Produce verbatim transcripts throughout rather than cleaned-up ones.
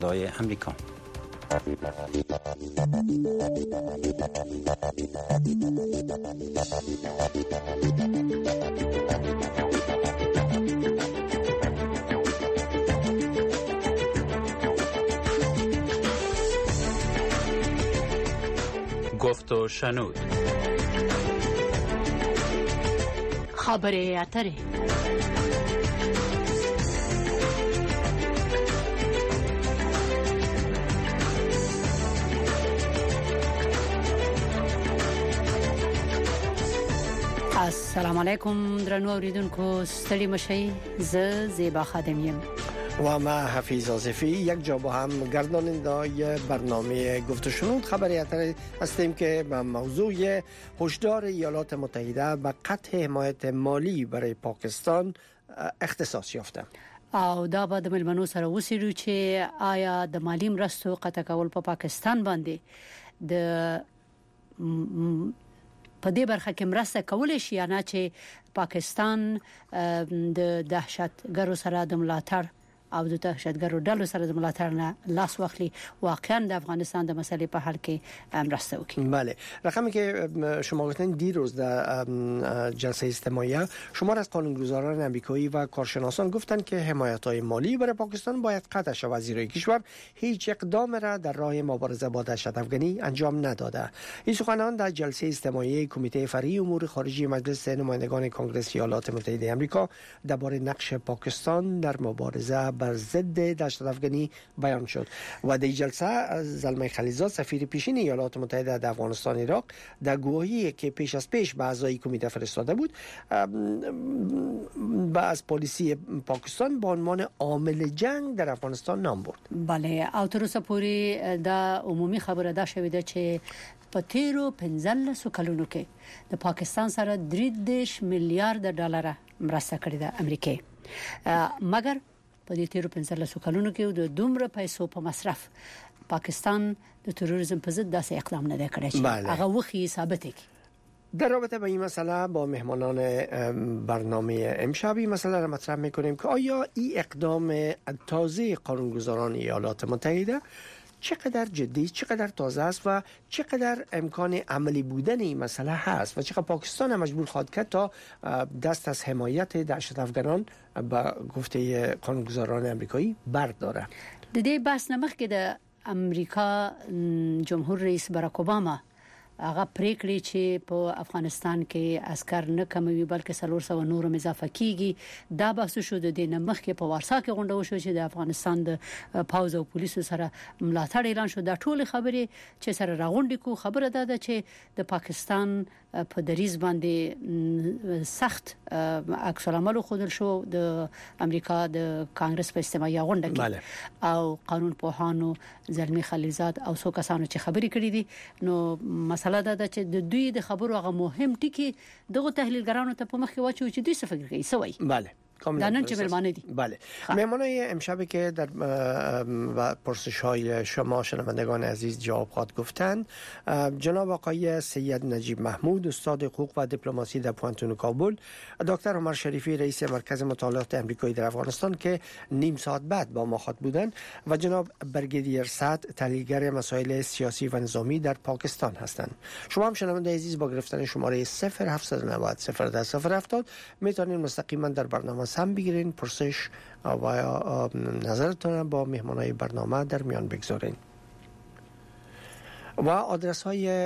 دای امریکا. گفت و شنود. خبره اتره. السلام علیکم درنو اوریدونکو، ستړي مشئ. ز زیبا خادم یم و ما حفیظ آصفی یک جا با هم گرداننده برنامه گفت و شنود خبریت هستیم که به موضوع هشدار ایالات متحده به قطع حمایت مالی برای پاکستان اختصاص یافته. او دا به د ملمنو سره وسیرو چې آیا د مالی مرستو قطع کول په پا پاکستان باندې د په دې برخه کې مرسته کول شي یا نه، چې پاکستان د دهشتګرو سره د ملاتړ او د دهشتګرو ډلو سره د ملاتړ نه لاس واخلي، واقعا د افغانستان د مسلې په حل کې مرسته وکړي. بله، رقمی که شما گفتین دیروز در جلسه اجتماعی شمار از قانونگذاران امریکایی و کارشناسان گفتند که حمایت‌های مالی برای پاکستان باید قطع شود، زیرا کشور هیچ اقدام را در راه مبارزه با دهشت افغانی انجام نداده. این سخنان در جلسه اجتماعی کمیته فرعی امور خارجی مجلس نمایندگان کنگره ایالات متحده آمریکا درباره نقش پاکستان در مبارزه بر ضد دهشت افغانی بیان شد و در جلسه زلمه خلیزاد سفیر پیشین ایالات متحده در افغانستان عراق در گواهی که پیش از پیش به اعضای کمیته فرستاده بود با از پالیسی پاکستان به عنوان عامل جنگ در افغانستان نام برد. بله، او تر اوسه پورې دا عمومي خبره ده شوې ده چې په تیرو پنځلسو کلونو کې د پاکستان سره درې دېرش میلیارډ ډالر مرسته کړې ده امریکا، مګر په دې تیرو پنځلسو کلونو کې د دومره پیسو په مصرف پاکستان د تروریسم په ضد داسې اقدام نه کړی چې هغه وخی ثابت کړي. در رابطه با این مسئله با مهمانان برنامه امشب این مسئله را مطرح میکنیم که آیا این اقدام تازه قانونگذاران ایالات متحده چقدر جدی، چقدر تازه است و چقدر امکان عملی بودن این مسئله هست و چقدر پاکستان مجبور خواهد کرد تا دست از حمایت دهشت افغانان به گفته قانونگذاران امریکایی برداره. د دې بحث نمخ کې د امریکا جمهور رئیس باراک اوباما هغه پریکړې چې په افغانستان کې عسكر نه کموي بلکې څلور سوه نور اضافه کیږي، دا بحث شو د دې نمخ کې په وارسا کې غونډه وشو چې د افغانستان د پاوز او پولیسو سره ملاتړ اعلان شو. دا ټول خبرې چې سره راغونډې کو خبره ده چې د پاکستان په دریز باندې سخت عکس العمل خودل شو د امریکا د کانګرس په اجتماعي غونډه کې او قانون پوهانو زلمی خلیزاد او څو کسانو چې خبرې کړې دي. نو مسله دا چې د دوی د خبرو هغه مهم ټکی دغه تحلیلګرانو ته په مخ کې واچو چې دوی څه فکر کوي سوي. بله، دانن چه مهمانه دی. بله، مهمانای امشبی که در پرسش های شما شنوندگان عزیز جواب خواهد گفتن جناب آقای سید نجیب محمود، استاد حقوق و دیپلماسی در پوانتون کابل، دکتر عمر شریفی رئیس مرکز مطالعات امریکایی در افغانستان که نیم ساعت بعد با ما خواهد بودند و جناب بریگیدیر سعد، تحلیلگر مسائل سیاسی و نظامی در پاکستان هستند. شما هم شنونده عزیز با گرفتن شماره صفر هفت نه صفر صفر ده صفر هفتاد میتونید مستقیما در برنامه هم بگیرین، پرسش و نظرتون با مهمانای برنامه در میان بگذارین. و آدرس های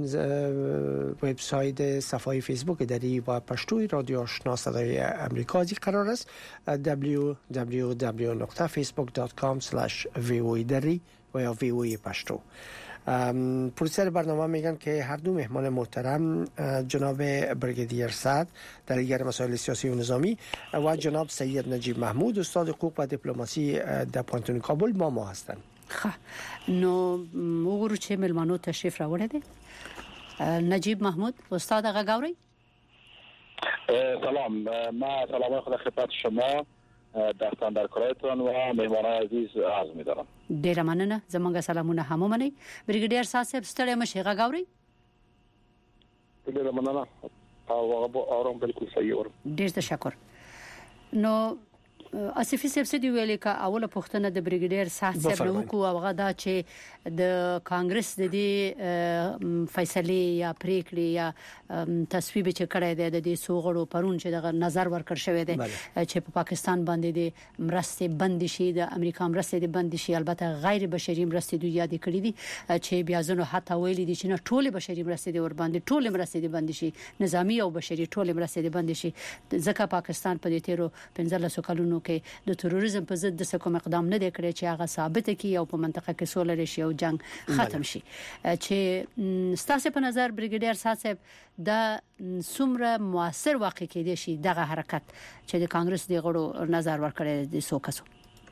وبسایت صفحه فیسبوک دری و پشتوی رادیو آشنا صدای امریکا از قرار است دبلیو دبلیو دبلیو دات فیسبوک دات کام اسلش وی او ای دری و یا وی او ای پشتو. پروسر برنامه میگن که هر دو مهمان محترم جناب بریگیدیر سعد، تحلیلگر مسائل سیاسی و نظامی و جناب سید نجیب محمود، استاد حقوق و دیپلماسی در پوانتون کابل با ما هستند. خب نو وګورو چې ملمانو تشریف راوړی دی. نجیب محمود استاد هغه گاوري. سلام، ما سلام خدا خدمت شما داستان در کارتون و مهمانان عزیز عرض می‌دارم. ډیر مننه، زمونږ سلامونه هم ومنئ. بریګیډیر صاحب ستړی مشه هغه گاوري. ډیر مننه او هغه آرام بالکل صحیح اور. ډیر تشکر. نو اسفي سبسيدي ویلې کا اوله پښتنه د بریګیډیر سات صاحب نو کو او غدا چې د کانګرس د دې فیصله یا پریکړې یا تصویب چې کړی دی د دې سوغړو پرون چې د نظر ورکړ شوی دی چې په پاکستان باندې د مرستې بند شي د امریکا مرستې بند شي البته غیر بشري مرستې دوی یاد کړی دي چې بیا ځنه حتی ویلي دي چې نه ټول بشري مرستې ور باندې ټول مرستې بند شي نظامی او بشري ټول مرستې بند شي ځکه پاکستان په دې تیرو پنځلس کلونو کې د تروریزم په ضد د کوم اقدام نه کړی چې هغه ثابت کی او په منطقه کې سولر شي او جنگ ختم شي چې ستاسو په نظر بریګیډیر سات صاحب د سمره موثر واقع کېدی شي دغه حرکت چې د کانګرس دی غړو نظر ورکړي د سوکاسو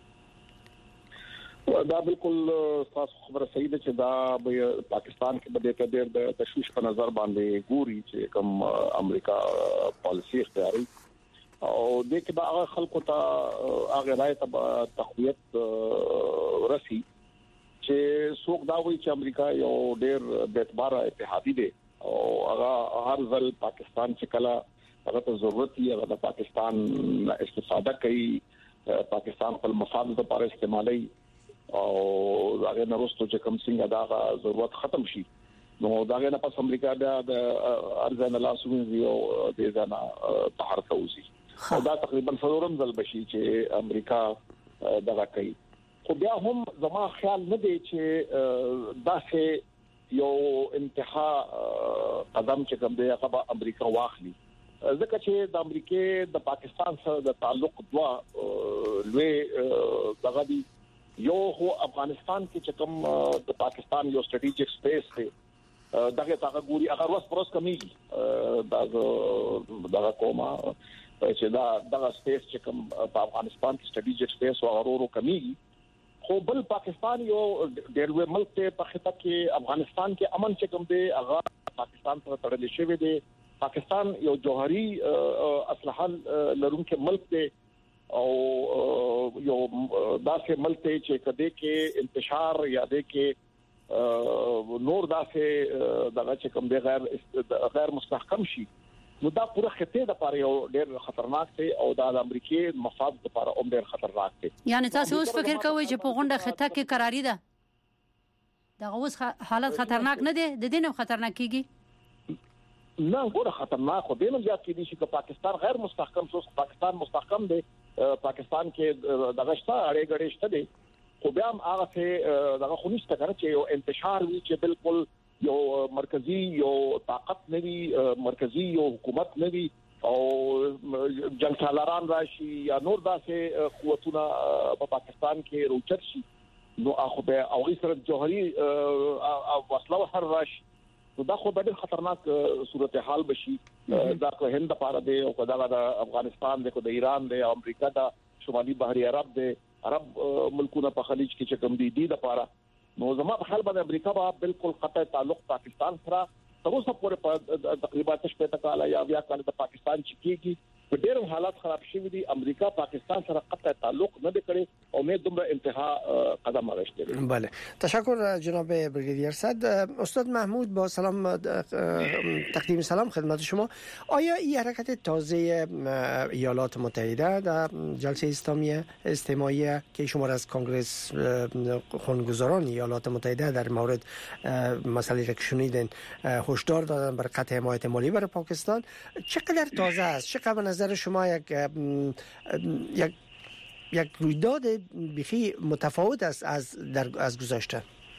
دا بالکل تاسو خبره صحیح ده چې دا پاکستان کې بده ته ډېر د تشویش په نظر باندې ګوري چې کوم امریکا پالیسی اختیاري او د کې به هغه خلکو ته هغه راي ته تقویت ورسي چې څوک دا وایي چې امریکا یو ډېر د اعتبار اتحادي دی او هغه هر ځل پاکستان چې کله هغه ته ضرورت یې هغه د پاکستان استفاده کوي پاکستان خپل مفاد لپاره استعمالي او هغه نورستو چې کوم څنګه دا ضرورت ختم شي نو دا غنه پس امریکا د ارزانه لاسوي او د ځنا تحرک اوسي دا تقریبا څلورم ځل بشي چې امریکا دغه کوي خو بیا هم زما خیال نه دی چې دا چې یو انتها قدم چې کوم دی هغه امریکا واخلي ځکه چې د امریکای د پاکستان سره د تعلق دوا لوی دغه دی یو هو افغانستان کې چې کوم د پاکستان یو سټریټیجیک سپیس دی دغه تاګه ګوري هغه ورځ پروس کمیږي دا دغه کومه چې دا دغه سپیس چې کوم په افغانستان کې سټریټیجیک سپیس او اورورو کمیږي خو بل پاکستان یو ډېر وی ملک ته په خطه کې افغانستان کې امن چې کوم دی هغه پاکستان سره تړل شوی دی پاکستان یو جوهري اسلحه لرونکي ملک دی او یو داسې ملک ته چې کده کې انتشار یا ده کې نور داسې دغه چې کوم دی غیر غیر مستحکم شي نو دا پوره خطه د پاره یو ډېر خطرناک دی او د امریکای مفاد لپاره هم ډېر خطرناک دی یعنی تاسو اوس فکر کوئ چې په غونډه خطه کې قراری ده دا اوس حالت خطرناک نه دی د دې نو خطرناک کیږي نه ګوره خطرناک خو دینم زیات کېدی شي چې پاکستان غیر مستحکم شو پاکستان مستحکم دی پاکستان کې دغه شته اړې غړې شته دي خو بیا هم هغه څه دغه خونیسته کړ چې یو انتشار وی چې بالکل یو مرکزی یو طاقت نوي مرکزی یو حکومت نوي او جنگ سالاران راشي یا نور داسې قوتونه په پاکستان کې روچت شي نو هغه به او غیر جوهري او وسله سره راشي نو دا خو ډېر خطرناک صورتحال بشي دا که هند لپاره دی او کدا د افغانستان دی کو د ایران دی او امریکا د شمالي بحري عرب دی عرب ملکونه په خلیج کې چې کوم دي دي لپاره نو زما په خیال باندې امریکا به بالکل قطع تعلق پاکستان سره تر اوسه پورې په تقریبا شپږ کال یا بیا کال د پاکستان چې کېږي په ډېر حالات خراب شوي دي امریکا پاکستان سره قطع تعلق نه کړي او مې دومره انتها قدم اخیستی دی. بله تشکر جناب بریگیدیر صد. استاد محمود با سلام تقدیم سلام خدمت شما. آیا این حرکت تازه ایالات متحده در جلسه اسلامی اجتماعی که شما از کنگره قانونگذاران ایالات متحده در مورد مسئله را شنیدین هشدار دادن بر قطع حمایت مالی برای پاکستان چقدر تازه است؟ چقدر به نظر شما یک یک یک رویداد بخی متفاوت است از در از گذشته؟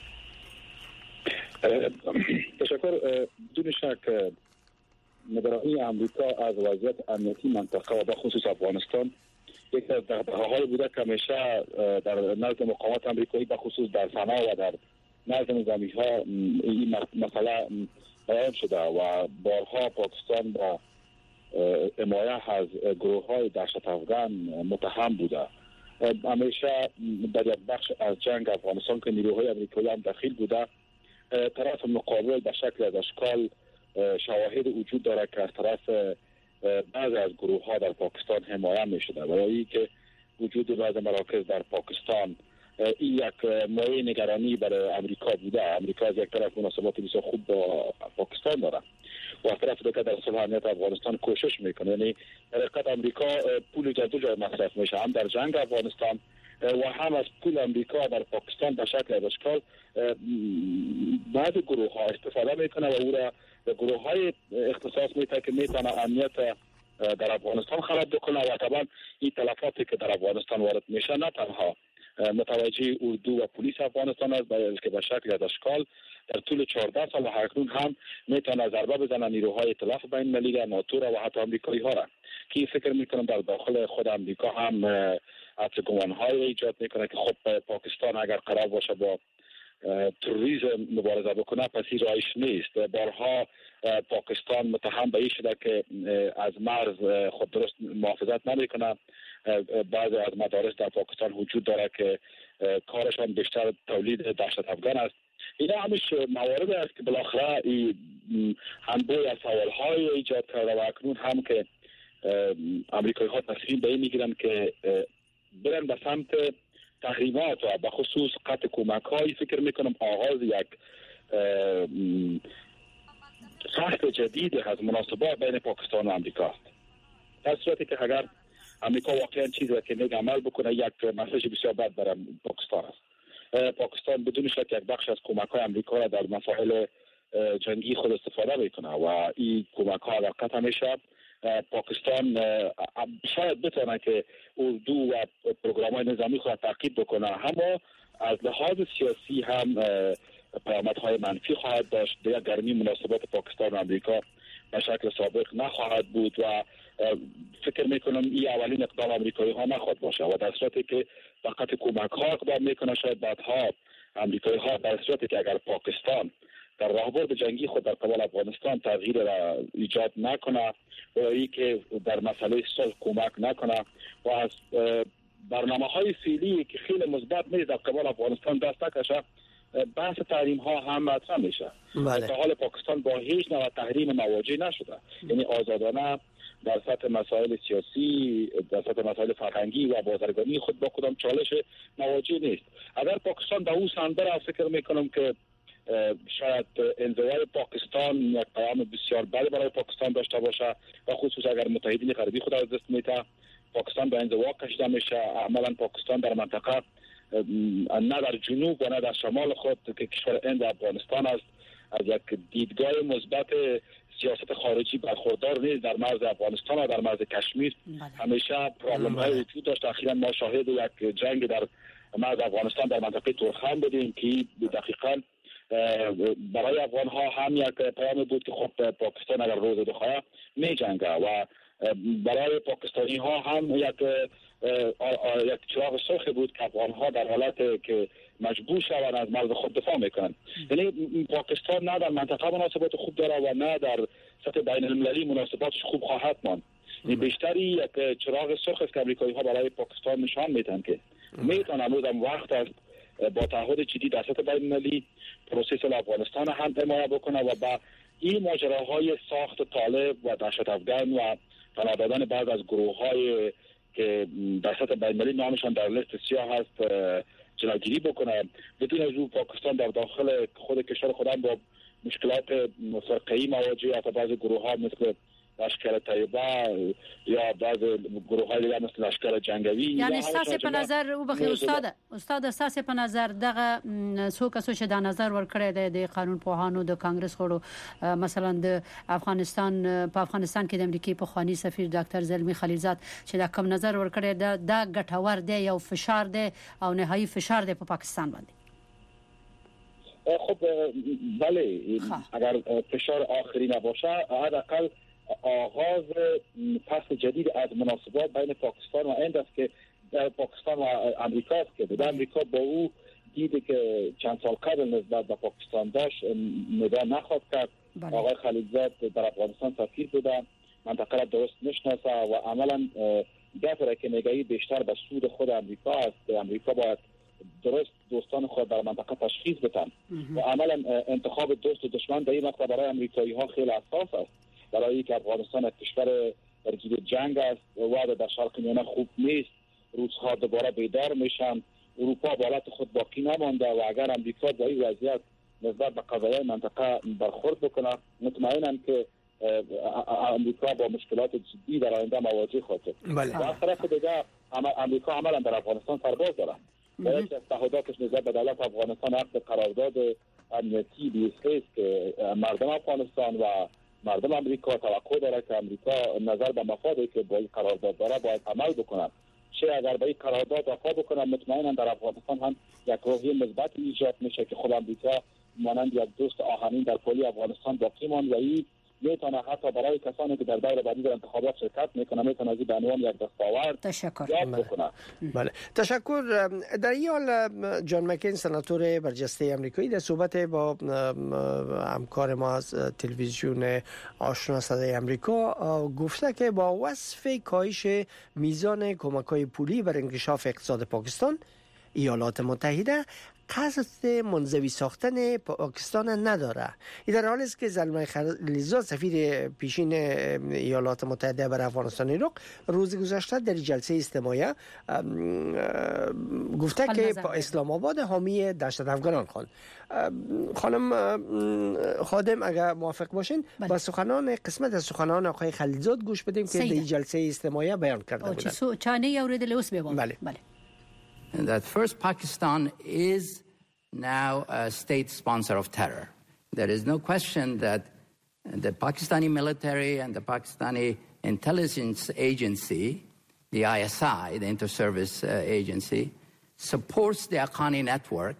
تشکر. بدون شک نگرانی آمریکا از وضعیت امنیتی منطقه و به خصوص افغانستان یک از دغدغه‌های بوده که همیشه در نزد مقامات آمریکایی به خصوص در صنعا و در نزد نظامی‌ها این مسئله بیان شده و بارها پاکستان با حمایت از گروه‌های دهشت افغان متهم بوده. همیشه در یک بخش از جنگ افغانستان که نیروهای آمریکایی هم داخل بوده طرف مقابل به شکل از اشکال شواهد وجود داره که از طرف بعضی از گروه‌ها در پاکستان حمایت می‌شده برای اینکه وجود بعضی مراکز در پاکستان این یک مایه نگرانی برای امریکا بوده. امریکا از یک طرف مناسبات بسیار خوب با پاکستان داره و از طرف دیگه در صلح امنیت افغانستان کوشش میکنه. یعنی در حقیقت امریکا پول در دو جای مصرف میشه، هم در جنگ افغانستان و هم از پول امریکا در پاکستان به شکل اشکال بعض گروه ها استفاده میکنه و او را به گروه های اختصاص میده که میتونه امنیت در افغانستان خراب بکنه و طبعا این تلفاتی که در افغانستان وارد میشه نه تنها متوجه اردو و پلیس افغانستان است، بلکه به شکل از اشکال در طول چهارده سال و اکنون هم میتونه ضربه بزنه نیروهای ائتلاف بین المللی ناتو و حتی آمریکایی ها را که فکر میکنم در داخل خود آمریکا هم از گمان های ایجاد میکنه که خب پاکستان اگر قرار باشه با تروریسم مبارزه بکنه پس این راهش نیست. بارها پاکستان متهم به این شده که از مرز خود درست محافظت نمیکنه. بعضی از مدارس در پاکستان وجود داره که کارشان بیشتر تولید دهشت افغان است. اینا همیش موارد است که بالاخره انبوی از سوالهای ایجاد کرده و اکنون هم که امریکایی ها تصمیم به این میگیرن که برن به سمت تحریمات و به خصوص قطع کمک هایی فکر میکنم آغاز یک فصل جدید از مناسبات بین پاکستان و امریکا است. در صورتی که اگر امریکا واقعا چیزی که میگه عمل بکنه یک مسیج بسیار بد برای پاکستان است. پاکستان بدون شک یک بخش از کمک های امریکا را در مسائل جنگی خود استفاده میکنه و این کمک ها اگر قطع میشه پاکستان شاید بتونه که اردو و پروگرام های نظامی خود تعقیب بکنه، اما از لحاظ سیاسی هم پیامدهای منفی خواهد داشت. دیگر گرمی مناسبات پاکستان و امریکا به شکل سابق نخواهد بود و فکر میکنم این اولین اقدام امریکایی ها نخواهد باشه و در صورتی که فقط کمک ها اقدام میکنه شاید بعدها امریکایی ها در صورتی که اگر پاکستان در راهبرد جنگی خود در قبال افغانستان تغییر را ایجاد نکنه و ای که در مسئله صلح کمک نکنه و از برنامه های فعلی که خیلی مثبت نیست در قبال افغانستان دست نکشه، بحث تحریم ها هم مطرح میشه. بله. تا حال پاکستان با هیچ نوع تحریم مواجه نشده، یعنی آزادانه در سطح مسائل سیاسی، در سطح مسائل فرهنگی و بازرگانی خود با کدام چالش مواجه نیست. اگر پاکستان به او سان بره فکر میکنم که شاید انزوای پاکستان یک پیام بسیار بد برای پاکستان داشته باشه و خصوصا اگر متحدین غربی خود از دست میده پاکستان به انزوا کشیده میشه. عملا پاکستان در منطقه نه در جنوب و نه در شمال خود که کشور هند و افغانستان است از یک دیدگاه مثبت سیاست خارجی برخوردار نیست. در مرز افغانستان و در مرز کشمیر همیشه پرابلم های وجود داشت. اخیراً ما شاهد یک جنگ در مرز افغانستان در منطقه تورخم بودیم که دقیقاً برای افغان ها هم یک پیام بود که خب پاکستان اگر روز بخواه می جنگه و برای پاکستانی ها هم یک یک چراغ سرخ بود که افغان ها در حالت که مجبور شوند از مرز خود دفاع میکنن. یعنی پاکستان نه در منطقه مناسبات خوب داره و نه در سطح بین المللی مناسباتش خوب خواهد ماند. این بیشتری یک چراغ سرخ است که امریکایی ها برای پاکستان نشان میدن که میتونن امروز هم وقت است با تعهد جدی در سطح بین المللی پروسس افغانستان هم حمایت بکنه و با این ماجراهای ساخت طالب و دهشت افغان و پناه دادن بعض از گروه‌های که در سطح بین‌المللی نامشان در لیست سیاه هست جلوگیری بکنه. بدون از او پاکستان در داخل خود کشور خودم با مشکلات فرقه‌ای مواجه است. بعض گروه‌ها مثل لشکر طیبه یا بعض گروه‌های دیگه مثل لشکر جنگوی، یعنی اساس په نظر او بخي استاد استاد اساس په نظر دغه څو کسو چې د نظر ورکړی دی د قانون پوهانو د کانګرس غړو مثلا د افغانستان په افغانستان کې د امریکای په خواني سفیر ډاکټر زلمی خلیلزاد چې دا کوم نظر ورکړی دا د ګټور دی یو فشار دی او نهایی فشار دی په پاکستان باندې. خب بله اگر فشار آخری نباشه حداقل آغاز فصل جدید از مناسبات بین پاکستان و هند است که در پاکستان و امریکا است که در امریکا با او دیدی که چند سال قبل نسبت به پاکستان داشت نگاه نخواهد کرد. آقای خلیلزاد در افغانستان سفیر بوده، منطقه را درست نشناسه و عملا گفته که نگاهی بیشتر به سود خود امریکا است. امریکا باید درست دوستان خود در منطقه تشخیص بدن و عملا انتخاب دوست و دشمن در این مقطع برای امریکایی ها خیلی حساس است. برای که افغانستان یک کشور درگیر جنگ است، وضع در شرق میانه خوب نیست، روزها دوباره بیدار میشن اروپا به حالت خود باقی نمانده و اگر امریکا با این وضعیت نسبت به قضایای منطقه برخورد بکنه، مطمئنم که امریکا با مشکلات جدی در آینده مواجه خواهد شد. بله. و از طرف دیگر امریکا عملا در افغانستان سرباز داره. باید که تعهداتش نسبت به دولت افغانستان عقد قرارداد امنیتی بی اس ایس که مردم افغانستان و مردم امریکا توقع داره که امریکا نظر به مفادی که با این قرارداد داره باید عمل بکنن. چه اگر به این قرارداد وفا بکنن، مطمئنا در افغانستان هم یک روحیه مثبت ایجاد میشه که خود امریکا مانند یک دوست آهنین در کل افغانستان باقی ماند و این میتونه حتی برای کسانی که در دور بعدی در انتخابات شرکت میکنه میتونه از به عنوان یک دستاورد تشکر یاد بکنه. بله تشکر. در این حال جان مکین سناتور برجسته آمریکایی در صحبت با همکار ما از تلویزیون آشنا صدای آمریکا گفته که با وصف کاهش میزان کمک‌های پولی بر انکشاف اقتصاد پاکستان، ایالات متحده قصد منزوی ساختن پاکستان نداره. این در حالی است که زلمه خلیلزاد سفیر پیشین ایالات متحده بر افغانستان عراق روز گذشته در جلسه اجتماعی گفته که با اسلام آباد حامی دهشت افغانان خواند. خانم خادم اگر موافق باشین بله. با سخنان قسمت از سخنان آقای خلیلزاد گوش بدیم که در جلسه اجتماعی بیان کرده بودند. چه چانه یورید لوس ببون. بله. بله. That first, Pakistan is now a state sponsor of terror. There is no question that the Pakistani military and the Pakistani intelligence agency, the I S I, the inter-service uh, agency, supports the Haqqani network.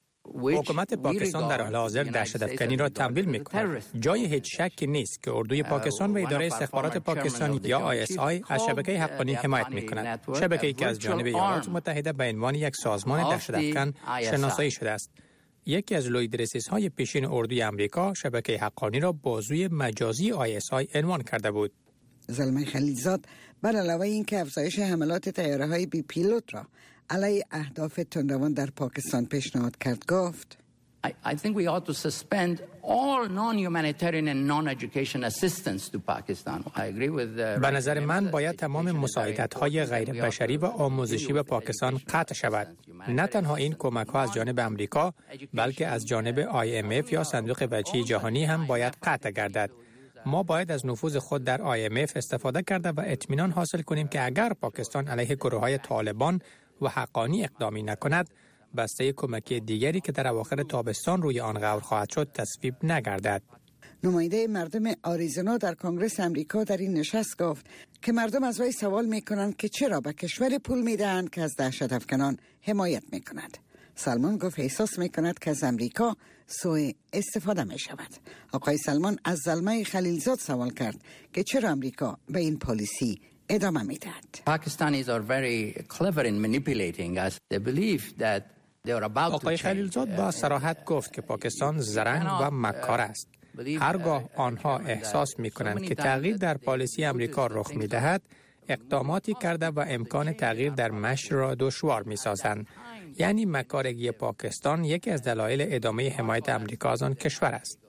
حکومت پاکستان در حال حاضر دهشت‌افکنی را تمویل می‌کند. جای هیچ شکی نیست که اردوی پاکستان و اداره استخبارات پاکستان یا آی اس آی از شبکه حقانی حمایت می‌کند. شبکه‌ای که از جانب ایالات متحده به عنوان یک سازمان دهشت‌افکن شناسایی شده است. یکی از لویدرسیس‌های پیشین اردوی آمریکا شبکه حقانی را بازوی مجازی آی اس آی عنوان کرده بود. زلمه خلیلزاد بر علاوه اینکه افزایش حملات طیاره‌های بی پیلوت را علیه اهداف تندروان در پاکستان پیشنهاد کرد، گفت I, I think we ought to suspend all non-humanitarian and non-education assistance to Pakistan. I agree with the... به نظر من باید تمام مساعدت‌های غیر بشری و آموزشی به پاکستان قطع شود. نه تنها این کمک‌ها از جانب آمریکا بلکه از جانب آی ام اف یا صندوق بهجتی جهانی هم باید قطع گردد. ما باید از نفوذ خود در آی ام اف استفاده کرده و اطمینان حاصل کنیم که اگر پاکستان علیه گروه‌های طالبان و حقانی اقدامی نکند، بسته کمکی دیگری که در اواخر تابستان روی آن قرار خواهد شد تصویب نگردد. نماینده مردم آریزونا در کنگره آمریکا در این نشست گفت که مردم از وی سوال می‌کنند که چرا به کشور پول می‌دهند که از دهشت افکنان حمایت می‌کند. سلمان گفت احساس می‌کند که از آمریکا سوء استفاده می‌شود. آقای سلمان از زلمه خلیلزاد سوال کرد که چرا آمریکا به این پالیسی ادامه می‌دهد. Pakistanis are very clever in manipulating us. They believe that they are about to آقای خلیلزاد با صراحت گفت که پاکستان زرنگ و مکار است. هرگاه آنها احساس می‌کنند که تغییر در پالیسی آمریکا رخ می‌دهد، اقداماتی کرده و امکان تغییر در مشی را دشوار می‌سازند. یعنی مکارگی پاکستان یکی از دلایل ادامه حمایت آمریکا از آن کشور است.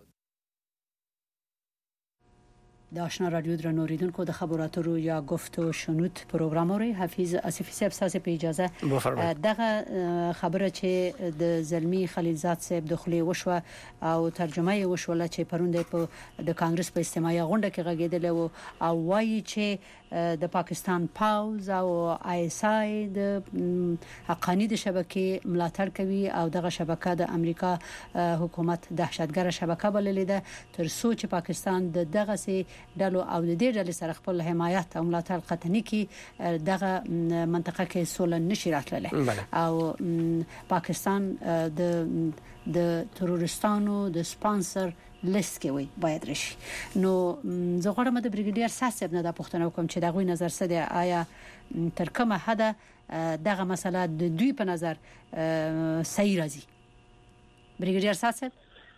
د آشنا رادیو درنوریدونکو د خبراتو رو یا گفت و شنود پروګرام لري. حفیظ اسفی صاحب ساسه په اجازه دغه خبره چې د زلمی خلیلزاد صاحب د خلی وشو او ترجمه یې وشوله چې پروند په د کانګرس په استماعي غونډه کې غږیدل او وایي چې د پاکستان پاوز او آی اس آی د حقانی د شبکې ملاتړ کوي او دغه شبکه د امریکا حکومت دهشتګر شبکه بللې ده تر څو چې پاکستان د دغه سي ډلو او د دې ډلې سره خپل حمایت او ملاتړ قطنی کی دغه منطقه کې سوله نشي راتللی او پاکستان د د تروریستانو د سپانسر لیست کې وي باید راشي. نو زه غواړم د بریګیډیر صاحب نه د پښتنو کوم چې دغه نظر څه دی، آیا تر کومه حد دغه مسله د دوی په نظر صحیح راځي؟ بریګیډیر صاحب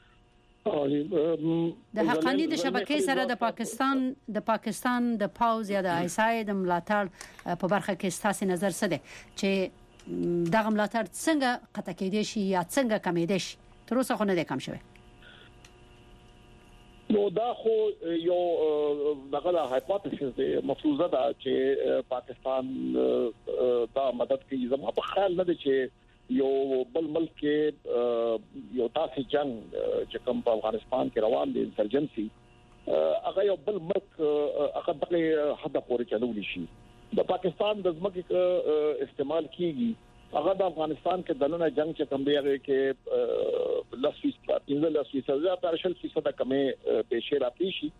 د حقانی د شبکې سره د پاکستان د پاکستان د پاوز یا د آی اس آی د ملاتړ په برخه کې ستاسو نظر څه دی چې دغه ملاتړ څنګه قطع کېدای شي یا څنګه کمیدای شي؟ تر اوسه خو نه دی کم شوی. نو دا خو یو دغه هایپوتیسیس دی، مفروضه ده چې پاکستان دا مدد کوي. زما په خیال نه دی چې یو بل ملک کې یو تاسو جنگ چې کوم په افغانستان کې روان دي انسرجنسي هغه یو بل ملک هغه دغه حد پورې چلول شي د پاکستان د ځمکې استعمال کیږي هغه د افغانستان کې دننه جنگ چې کوم دی هغه کې لاسوي پنځه لاسوي سزا پرشل فیصد کمې پیښه راپی شي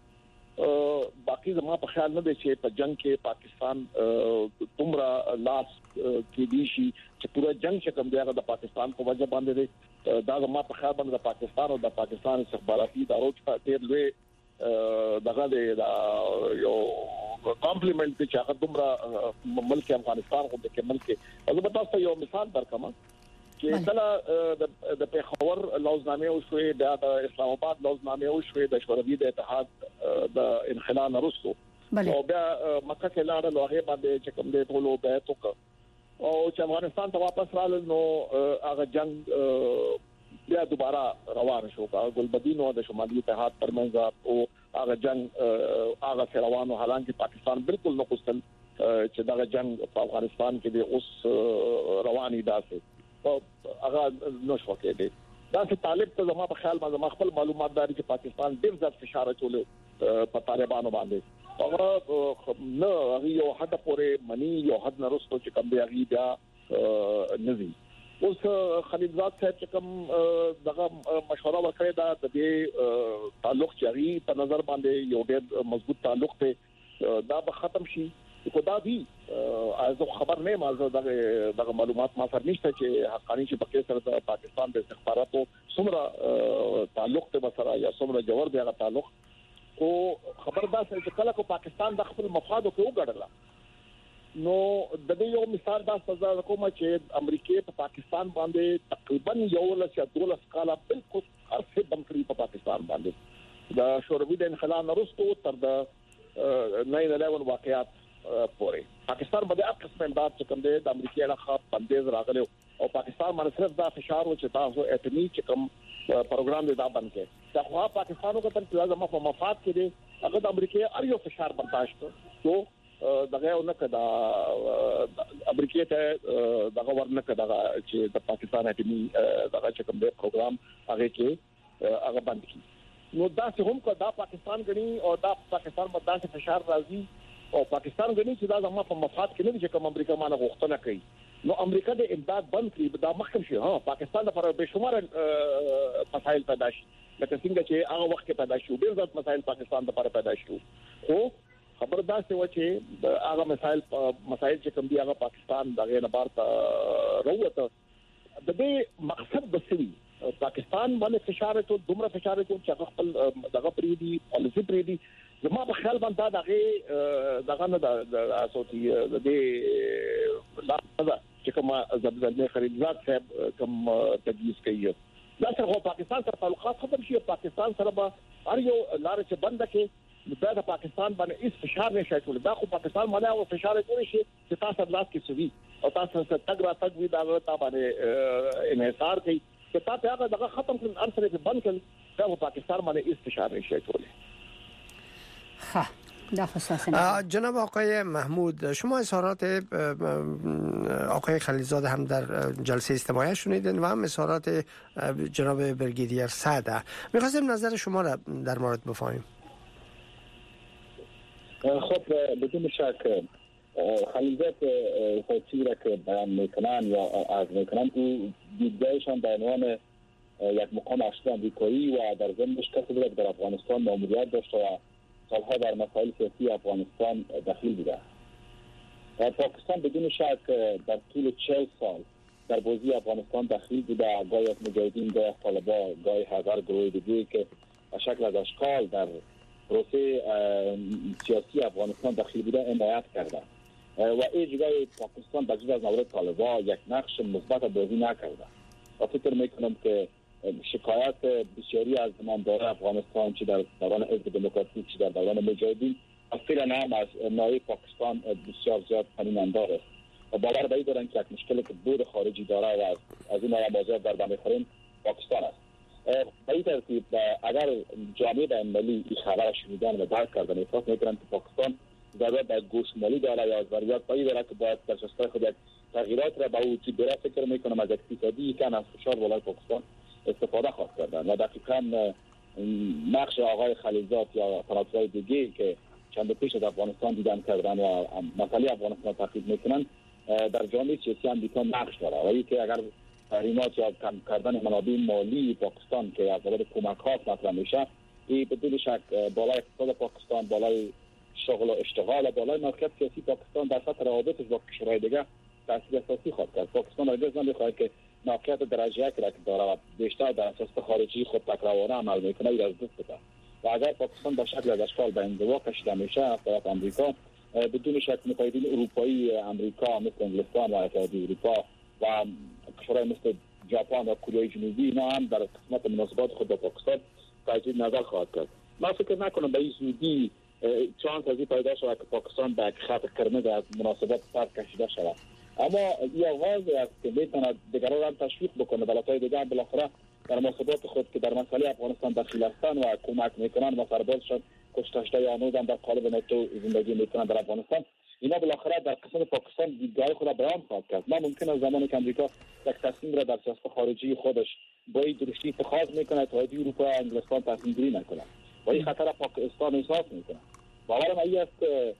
باقي زما په خیال نه دی چې په جنگ کې پاکستان تمرا لاس کې دي شي چې پورا جنگ چې کوم دی هغه د پاکستان په وجه باندې دی دا زما په خیال باندې د پاکستان او د پاکستان استخباراتي ادارو ته ډېر لوی دغه دی یو کمپلیمنٹ چې هغه تمرا ملک افغانستان غو د ملک البته تاسو یو مثال درکمه چې کله د پیښور لوزنامه او شوې د اسلام آباد لوزنامه او شوې د شوروي د اتحاد د انخلال وروسته او بیا مکه کې لاړ لوغه باندې چې کوم دې ټولو به توک او چې افغانستان ته واپس راغل نو هغه جنگ بیا دوباره روان شو ګلبدین او د شمالي اتحاد ترمنځ او هغه جنگ هغه روانو حالانکه پاکستان بالکل نه کوستل چې دا جنگ په افغانستان کې د اوس رواني داسې هغه نشو کېدی دا چې طالب ته زما په خیال باندې خپل معلومات داري چې پاکستان ډېر زیات فشار اچولو په طالبانو باندې هغه نو هغه یو حد پورې منی یو حد نه رسو چې کوم دی هغه بیا نزي اوس خلیلزاد صاحب چې کوم دغه مشوره ورکړې ده د دې تعلق چې په نظر باندې یو ډېر مضبوط تعلق ته دا به ختم شي خدا دي از خبر نه مازه دغه دغه معلومات ما سره نشته چې حقاني چې پکې سره د پاکستان د استخباراتو څومره تعلق ته مسره یا څومره جوړ دی هغه تعلق او خبردار چې کله کو پاکستان د خپل مفادو کې وګړل نو د دې یو مثال دا سزا کومه چې امریکای په پاکستان باندې تقریبا یو لس یا دولس کاله بالکل ارث بمکري په پاکستان باندې د شوروي د انخلال وروسته تر د ناین الیون واقعات پورې پاکستان باندې اپ قسم امداد چې کوم دی د امریکای له خوا بندیز راغلی او پاکستان باندې صرف دا فشار و چې تاسو اټمی چې کوم پروګرام دی دا بند کړي دا خو پاکستانو کو تر لازم په مفاد کې دی هغه د امریکای اړ یو فشار برداشت کړو دغه نه کدا امریکای ته دغه ورنه کدا چې د پاکستان اټمی دغه چې کوم دی پروګرام هغه کې هغه بند کړي نو دا چې هم کو دا پاکستان غني او دا پاکستان باندې دا فشار راځي او پاکستان غني چې دا زموږ په مفاد کې نه چې کوم امریکا مانه غوښتنه کوي نو امریکا د امداد بند کړي دا مخکم شي ها پاکستان لپاره به شمار مسایل پیدا شي لکه څنګه چې هغه وخت کې پیدا شو ډېر زیات مسایل پاکستان لپاره پیدا شو خو خبردار څه و چې هغه مسایل مسایل چې کوم دی هغه پاکستان دغه نه بار ته وروته د دې مقصد د سوي پاکستان باندې فشار ته دومره فشار ته چې خپل دغه پریدي پالیسي پریدي زما په خیال باندې دغه دغه نه د اسوتي د دې لاره چې کوم زبزلمه خلیلزاد صاحب کوم تجویز کوي دا څنګه پاکستان سره تعلقات ختم شي پاکستان سره به هر یو لار چې بند کړي دا د پاکستان باندې هیڅ فشار نشي کولای دا خو پاکستان باندې او فشار کوي شي چې تاسو لاس کې سوي او تاسو سره تګ را تګ وي دا تا باندې انحصار کوي چې تاسو هغه دغه ختم کړئ ارسله کې بند کړئ دا پاکستان باندې هیڅ فشار نشي کولای ها دا خصوصا جناب آقای محمود شما اظهارات آقای خلیلزاد هم در جلسه استماعی شنیدین و هم اظهارات جناب بریگیدیر سعده می‌خواستم نظر شما را در مورد بفهمیم. خب بدون شک خلیلزاد خودی را که بیان میکنن یا از میکنن او دیدگاهشان به عنوان یک مقام ارشد آمریکایی و در ضمنش کسی بود در افغانستان ماموریت داشته و سالها در مسائل سیاسی افغانستان دخیل بوده. پاکستان بدون شک در طول چهل سال در بازی افغانستان دخیل بوده، گاهی از مجاهدین، گاهی از طالبان، گاهی هزار گروه دیگه که به شکل از اشکال در پروسه سیاسی افغانستان دخیل بوده حمایت کرده و ایجگاه پاکستان بجز از مورد طالبان یک نقش مثبت بازی نکرده. و فکر میکنم که شکایت بسیاری از زماندار افغانستان چه در دوران حزب دموکراتیک چه در دوران مجاهدین اصلا هم از نای پاکستان بسیار زیاد پنیماندار است و باور به این دارن که یک مشکل که بود خارجی داره و از, از این آمازه در بر میخوریم پاکستان است. به این ترتیب اگر جامعه بین‌المللی این خبر شنیدن و درک کردن احساس میکنن که پاکستان ضرورت به گوشمالی داره یا ضرورت به این داره که باید در شستای خود یک تغییرات را به وجود بیاره فکر میکنم از اقتصادی کن از فشار بالای پاکستان استفاده خواهد کردن و دقیقاً نقش آقای خلیلزاد یا طرفدارای دیگه که چند پیش از افغانستان دیدن کردن و مسئله افغانستان تحقیق میکنن در جامعه سیاسی امریکا نقش داره و اینکه اگر تحریمات یا کم کردن منابع مالی پاکستان که از بابت کمک ها مطرح میشه این بدون شک بالای اقتصاد پاکستان، بالای شغل و اشتغال و بالای موقعیت سیاسی پاکستان در سطح روابطش با کشورهای دیگه تاثیر اساسی خواهد کرد. پاکستان هرگز نمیخواهد که موقعیت درجه یک را که داره و بیشتر در اساس خارجی خود تکرارانه عمل میکنه این از دست بده و اگر پاکستان به شکل از اشکال به انزوا کشیده میشه از طرف امریکا بدون شک متحدین اروپایی امریکا مثل انگلستان و اتحادیه اروپا و کشورهای مثل ژاپن و کره جنوبی اینا هم در قسمت مناسبات خود با پاکستان تجدید نظر خواهد کرد. من فکر نکنم به این زودی چانس از این پیدا شود که پاکستان به خط قرمز از مناسبات سر کشیده شود، اما این آغاز است که میتونه دیگران هم تشویق بکنه بلاتای دیگر بالاخره در مناسبات خود که در مسئله افغانستان دخیل هستن و کمک میکنن و سربازشان کشته یا هنوز هم در قالب ناتو زندگی میکنن در افغانستان، اینا بالاخره در قسمت پاکستان دیدگاه خود را بیان خواهد کرد. ما ممکن است زمانی که امریکا یک تصمیم را در سیاست خارجی خودش با این درستی اتخاذ میکنه اتحادیه اروپا و انگلستان تصمیم گیری نکنه و این خطر پاکستان احساس میکنه. باورم این است که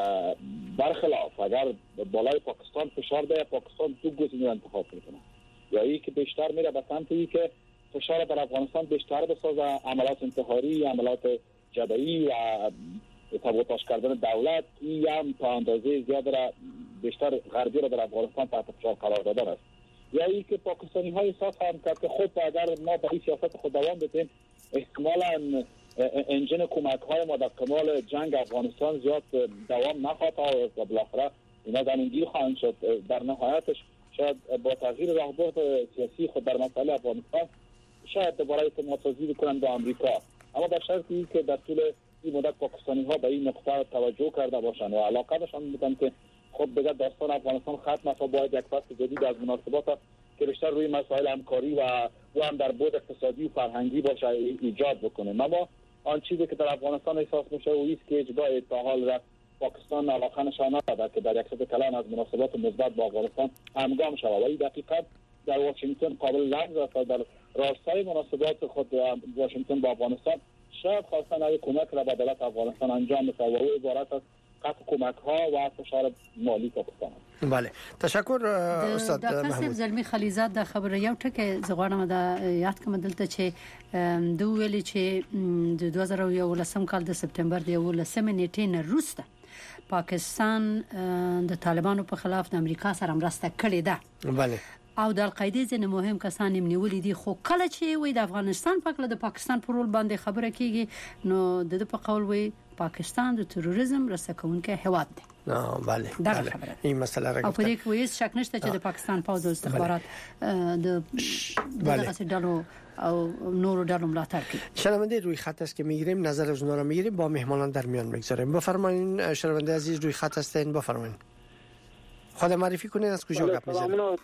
برخلاف اگر بالای پاکستان فشار ده پاکستان دو گزینه انتخاب میکنه، یا ای که بیشتر میره به سمت ای که فشار در افغانستان بیشتر بسازه، عملات انتحاری، عملات جبهه‌ای و سابوتاژ کردن دولت، این هم تا اندازه زیاد را بیشتر غربی را در افغانستان تحت فشار قرار دادن است، یا ای که پاکستانی های احساس خواهند کرد که خب اگر ما به این سیاست خود دوام بدیم احتمالاً انجن کمک های ما در کمال جنگ افغانستان زیاد دوام نخواهد و بالاخره اینا زمینگیر خواهند شد. در نهایتش شاید با تغییر راهبرد سیاسی خود در مسئله افغانستان شاید دوباره اعتماد سازی بکنند با امریکا، اما در شرطی که در طول این مدت پاکستانی ها به این نقطه توجه کرده باشند و علاقه داشتن بودن که خود بگه داستان افغانستان ختم است و باید یک فصل جدید از مناسبات که بیشتر روی مسائل همکاری و و هم در بود اقتصادی و فرهنگی باشه ایجاد بکنه. اما آن چیزی که در افغانستان احساس میشه و ایست که هیچگاه تا حال را پاکستان علاقه نشان نداده که در یک سطح کلان از مناسبات مثبت با افغانستان همگام شود و این دقیقاً در واشنگتن قابل لمس است و در راستای مناسبات خود واشنگتن با افغانستان شاید خواستن از کمک را به دولت افغانستان انجام بده و او عبارت از قطع کمک ها و فشار مالی پاکستان. بله تشکر استاد محمود. د زلمی خلیزاد د خبره یو ټکه زغوانم د یاد کوم دلته چې د ویلي چې د دوه زره یولسم کال د سپتمبر د یولسم نیټې نه وروسته پاکستان د طالبانو په خلاف د امریکا سره مرسته کړې ده. بله او د القاعده ځنه مهم کسان نیولې دي، خو کله چې وې د افغانستان په اړه د پاکستان پر رول باندې خبره کیږي نو د په قول وې پاکستان د تروریزم رسکونکو هواد دی. نه بله بله این مسئله را او په دې کې وایي شک نشته چې د پاکستان پوځ او استخبارات د دغه ډلو او نورو ډلو ملاتړ کوي. شنونده روی خط است که میگیریم، نظر از اونها را میگیریم، با مهمانان در میان میگذاریم. بفرمایید شنونده عزیز روی خط هستین، بفرمایید خود معرفی کنید از کجا گپ میزنید.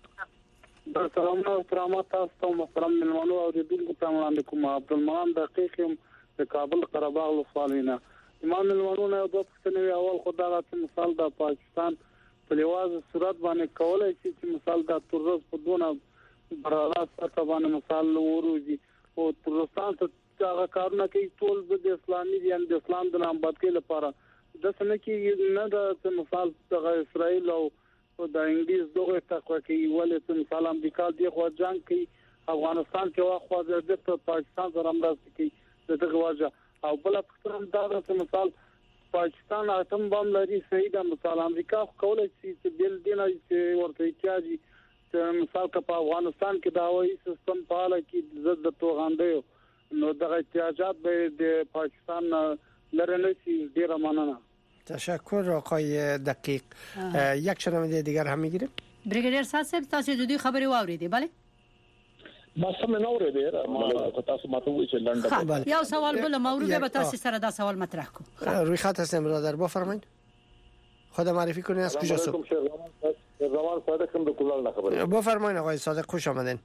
در سلام و احترامات تاسو محترم مهمانو او ریډونکو ته وړاندې کوم عبدالمنان دقیق یم د کابل قره باغ لوالینه. ایمان مهمانو نه د پښتنوي اول خدای چې مثال د پاکستان په لواز صورت باندې کولای شي چې مثال د تورز په دونه برابر سره باندې مثال وروزي او ترستان ته هغه کارونه کوي ټول د اسلامي دي د اسلام د نام بد کې لپاره د سنه کې نه د مثال د اسرائیل او د انګلیس دغه تقوا کوي ولې مثال امریکا دی خو جنگ کوي افغانستان کې واخو د پاکستان سره مرسته کوي دغه وجه او بل پختم دا د مثال پاکستان اتم بم لري صحیح د مثال امریکا کولای شي چې بل دینه چې ورته احتیاجي مثال که په افغانستان کې دا وایي سیستم پاله کې زد د توغاندې نو دغه احتیاجات به د پاکستان لرنه شي ډیره مننه. تشکر آقای دقیق. یک شنونده دیگر هم میگیریم. بریگادیر صاحب تاسو د دې خبرې واوریدې بله؟ ما سم نه اوریدې ما تاسو ماته وایي چې لنډه یو سوال بل موضوع به تاسو سره دا سوال مطرح کو. روی خط هستم برادر بفرمایید. خود معرفی کنید از کجا هستید؟ زمان صادق هم د کولال نه خبره. بفرمایید آقای صادق خوش آمدین.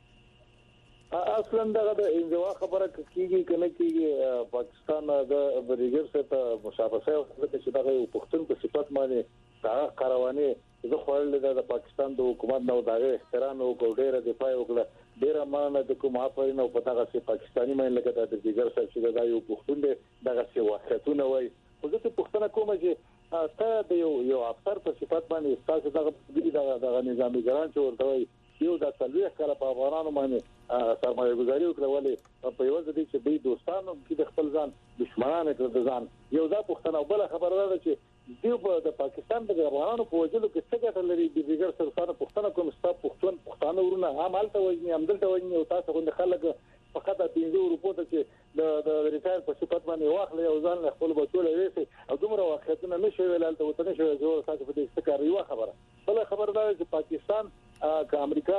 اصلا دغه د انزوا خبره کیږي کنه کیږي پاکستان د بریګر سره مشابهت او چې دغه پښتون په صفت باندې دا کارواني زه خپل د پاکستان د حکومت نو دغه احترام او ډیره دفاع وکړه ډیره مانه د کوم افرین او پتاغه سي پاکستاني مې لکه د دیګر سره چې دا یو پښتون دی دغه څه وختونه وای خو زه ته پښتنه کوم چې ته د یو یو افسر په صفت باندې تاسو دغه د نظامی ګران چې ورته وای یو د تلويخ کړه په افغانانو باندې سرمایه گذاري وکړه ولې په یو ځل چې دوی دوستانو کې د خپل ځان دشمنانو کړ ځان یو دا پښتنه بل خبره ده چې دوی د پاکستان د افغانانو په وجلو کې څه ګټه لري د دیګر سره پښتنه کوم ستاسو پښتون پښتانه ورونه هم حالت وایي هم دلته وایي او تاسو غوښنه خلک فقط د پنځه روپو ته چې د د ریټایر په صفت باندې واخلې او ځان له خپل بچو لري او دومره وختونه نشي ویلال ته وته نشي زه تاسو په دې څه کوي یو خبره بل خبره ده چې پاکستان که امریکا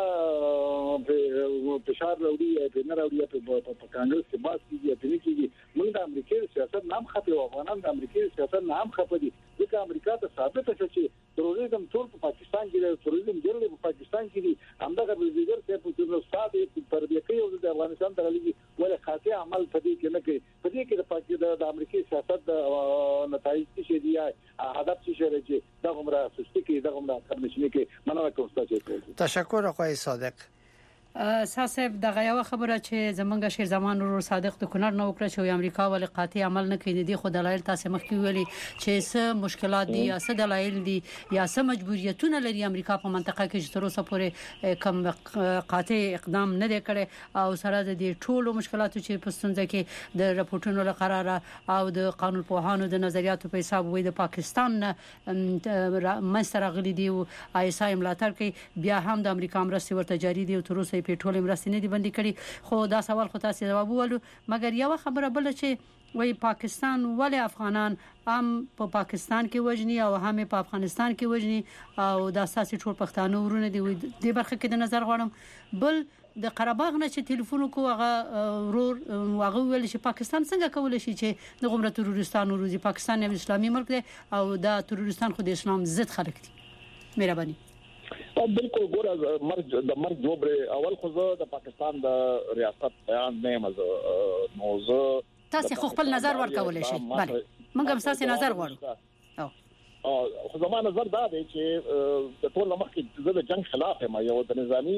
په فشار راوړي په نه راوړي په کانګرس کې باس کیږي په دې کې موږ د امریکای سیاست نام خپل او افغانان د امریکای سیاست نام خپل دي ځکه امریکا ته ثابت شو چې تروریزم ټول په پاکستان کې دی تروریزم ډېر په پاکستان کې دي همدغه بزګر ته په څیر ثابت تربیه کوي او د افغانستان ته لګي ولې خاطئ عمل په دې کې نه کوي په دې کې د پاکستان د امریکای سیاست د نتایج څه دي هدف څه لري دا عمره سستی کې دا عمره کمشنی کې مننه کوم تاسو تشکر آقای صادق. صاحب دغه یو خبره چې زمونږ شیر زمان ورور صادق د کونړ نو وکړه چې امریکا ولې قاطع عمل نه کوي دي خو دلایل تاسو مخکې ویلي چې څه مشکلات دي یا څه دلایل دي یا څه مجبوریتونه لري امریکا په منطقه کې چې تر اوسه پورې کم قاطع اقدام نه دی کړی او سره د دې ټولو مشکلاتو چې په ستونزه کې د راپورټونو له قراره او د قانون پوهانو د نظریاتو په حساب وي د پاکستان مستر غلي دی او آی اس آی ملاتړ کوي بیا هم د امریکا مرستې ورته جاری دي او تر اوسه پیټرول مرستې نه دي بندي کړي خو دا سوال خو تاسو جواب ولو مګر یو خبره بل چې وای پاکستان ولې افغانان هم په پاکستان کې وجني او هم په افغانستان کې وجني او دا اساسي ټول پښتانه ورونه دي د برخه کې د نظر غواړم بل د قرهباغ نه چې ټلیفون کو هغه ورور هغه ویل چې پاکستان څنګه کولای شي چې د غمره تروریستانو روزي پاکستان یو اسلامي ملک دی او دا تروریستان خو د اسلام ضد خلک دي مهرباني بالکل ګوره مرګ د مرګ جوړه اول خو زه د پاکستان د ریاست بیان نه مزه نو زه تاسو خپل نظر ورکولای شئ بله موږ هم تاسو نظر غواړو او خو زما نظر دا دی چې د ټول مخکې زه د جنگ خلاف یم یو د نظامی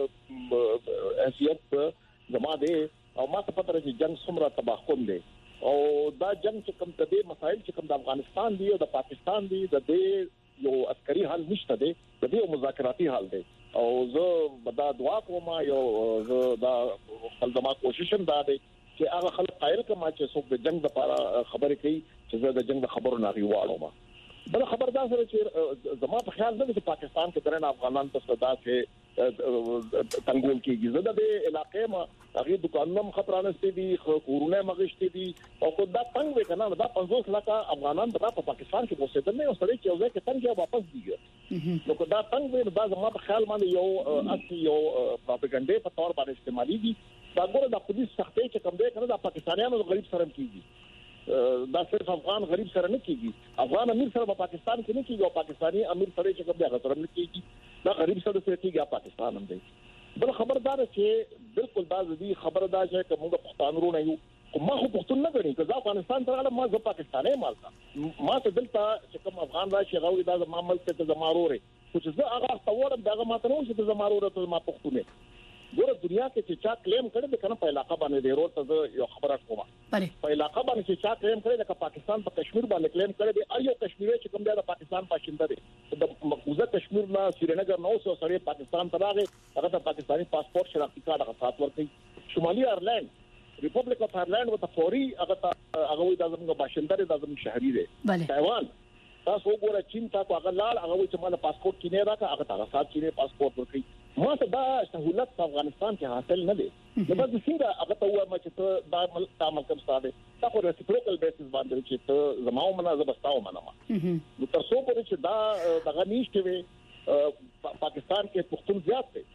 حیثیت زما دی او ما ته پته لري چې جنگ څومره تباہ دی او دا جنگ چې کوم د دې مسایل چې کوم د افغانستان دی او د پاکستان دی د دې یو عسکري حل نشته دی د دې مذاکراتي حل دی او زه دا دعا کوم یو زه دا خپل زما کوشش هم دا دی چې هغه خلک قایل کما چې څوک د جنگ لپاره خبرې کوي چې زه د جنگ د خبرو نه غواړم بل خبر دا سره چې زما په خیال ده چې پاکستان کې درنه افغانان ته صدا چې تنګول کېږي زه د علاقې ما هغه دکانونو خطرانه ستې دي کورونه مغشتې دي او کو دا څنګه وکنه دا پنځوس لک افغانان په پاکستان کې اوسېدل نه اوسېږي چې یو ځای کې څنګه واپس دیږي نو کو دا څنګه دا زما په خیال باندې یو اصلي یو پروپاګاندا په تور باندې استعمالي دي دا ګوره د پولیس سختۍ چې کوم دی کنه د پاکستانیانو غریب سره کېږي دا صرف افغان غریب سره نه کیږي افغان امیر سره په پاکستان کې نه کیږي او پاکستاني امیر سره چې کوم دی هغه سره نه کیږي دا غریب سره سره کیږي پاکستان هم دی بل خبردار چې بالکل دا ځدی خبردار چې کوم د پښتانورو نه یو ما خو پښتون نه غني چې افغانستان ته راغله ما زه پاکستاني مالته ما ته دلته چې کوم افغان راشي غوړي دا ما ملک ته زماروري چې زه هغه تورم دغه ماته نو چې زماروري ته ما پښتونه ګوره دنیا کې چې چا کلیم کړي د کنه په علاقه باندې دی روته زه یو خبره کوم په علاقه باندې چې چا کلیم کړي د پاکستان په کشمیر باندې کلیم کړي دی ايو کشمیر چې کوم دی د پاکستان باشنده دی د مقبوضه کشمیر نه سرینگر نو سو سره پاکستان ته راغی هغه د پاکستاني پاسپورت شناختی کارت هغه سات ورکړي شمالي ایرلند ریپبلیک اف ایرلند وته فوري هغه هغه د زموږ باشنده دی د زموږ شهري دی تایوان تاسو وګورئ چین تاسو هغه لال هغه چې مال پاسپورت کینې راکا هغه تاسو سات کینې پاسپورت ورکړي ما ته دا سہولت په افغانستان کې حاصل نه دي نو بس څنګه هغه ته وایم چې ته دا عمل کوم ستاره دا خو ریسیپروکل بیسس باندې چې ته زماو منازه بستاو منما نو تر څو پورې چې دا دغه نشته وي پاکستان کې پښتون زیات دي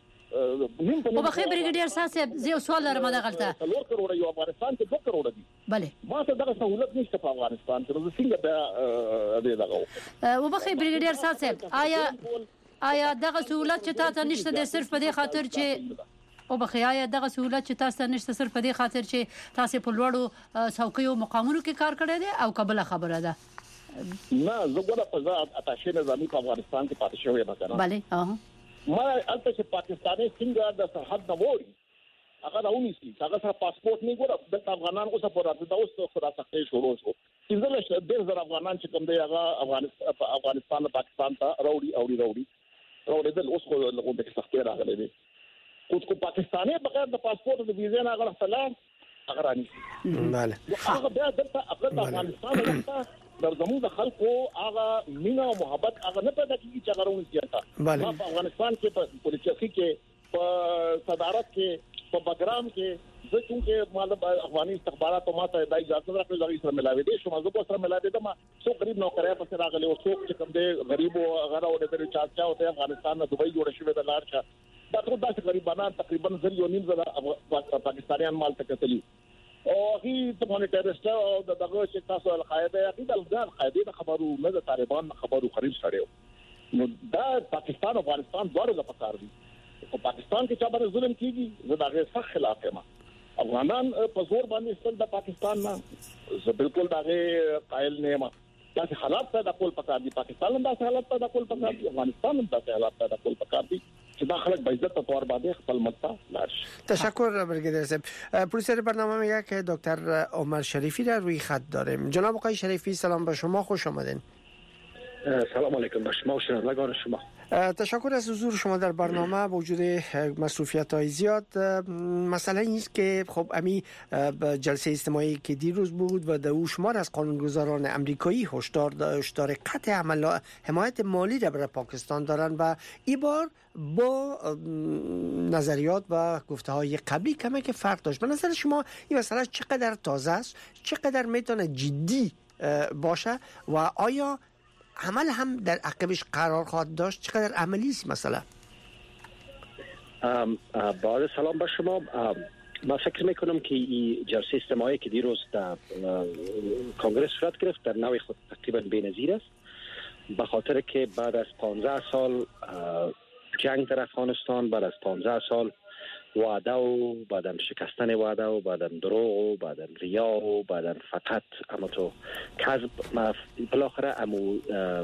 او بخیر بریګیډیر صاحب زه سوال لرم دا غلطه څلور کروڑ یو افغانستان کې دوه کروڑ دي بله ما ته دغه سہولت نشته په افغانستان کې نو څنګه دا دې دغه او بخیر بریګیډیر صاحب آیا آیا دغه سہولت چې تاسو نشته د صرف په دې خاطر چې او بخیر آیا دغه سہولت چې تاسو نشته صرف په دې خاطر چې تاسو په لوړو څوکیو مقامونو کې کار کړی دی او قبل خبره ده نه زه ګوره په ځا اتاشه نظامی په افغانستان کې پاتې شوی یم کنه. بله اه ما البته چې پاکستاني څنګه د سرحد نه ووري هغه راونیسي هغه سره پاسپورت نه ګوره د افغانان اوسه پر راځي دا اوس خو راځي شروع شو څنګه ډېر زر افغانان چې کوم دی هغه افغانستان افغانستان پاکستان ته راوړي او راوړي راوړي د اوس خو له کومه سختي راغلي دي اوس کو پاکستاني بغیر د پاسپورت او د ویزې نه هغه سلام هغه رانیسي. بله هغه بیا دلته افغانستان دلته در زمون د خلکو هغه مینا او محبت هغه نه پیدا کیږي چې هغه ورونی سیاست ما په افغانستان کې په پولیسي کې په صدارت کې په بګرام کې زه چې مال افغاني استخبارات او ماته د اجازه راکړل چې سره ملاوي دي شو مزه سره ملاوي ده ما څو غریب نوکریا په سره راغلي او څو چې کوم دي غریب او هغه او د چارچا او افغانستان نه دوبۍ جوړ شوی د لارچا دا ټول داسې غریبانان تقریبا زر یو نیم زره پاکستانیان مال ته کتلی او هغه ته مونیټریسټ او د دغه چې تاسو القاعده یا د القاعده خبرو نه د طالبان خبرو خرید شړیو نو دا پاکستان او افغانستان دواړو لپاره کار دي. په پاکستان کې چې باندې ظلم کیږي زه دغه سخت خلاف یم. افغانان په زور باندې استل د پاکستان نه زه بالکل دغه قائل نه یم. دا حالات پیدا کول پکار دي پاکستان هم دا حالات پیدا کول پکار دي افغانستان هم دا حالات پیدا کول پکار دي چې دا خلک به عزت تطور باندې خپل متا لاش. تشکر برگزیده صاحب. پروسر برنامه میگه که دکتر عمر شریفی را روی خط داریم. جناب آقای شریفی سلام به شما، خوش آمدین. سلام علیکم به شما و شنوندگان شما. تشکر از حضور شما در برنامه. با وجود مصروفیت‌های زیاد مسئله این است که خب امی جلسه اجتماعی که دیروز بود و در شمار از قانونگذاران امریکایی هشدار هشدار قطع عمل حمایت مالی را برای پاکستان دارند و این بار با نظریات و گفته‌های قبلی کمی که فرق داشت. به نظر شما این مسئله چقدر تازه است، چقدر میتونه جدی باشه و آیا عمل هم در عقبش قرار خواهد داشت؟ چقدر عملی است مثلا؟ با سلام به شما. من فکر میکنم که این جلسه اجتماعی که دیروز در کنگره صورت گرفت در نوع خود تقریبا بی‌نظیر است، به خاطر که بعد از پانزده سال جنگ در افغانستان، بعد از پانزده سال وعده و بعدن شکستن وعده و بعدن دروغ و بعدن ریا و بعدن فقط اما تو کذب بالاخره امو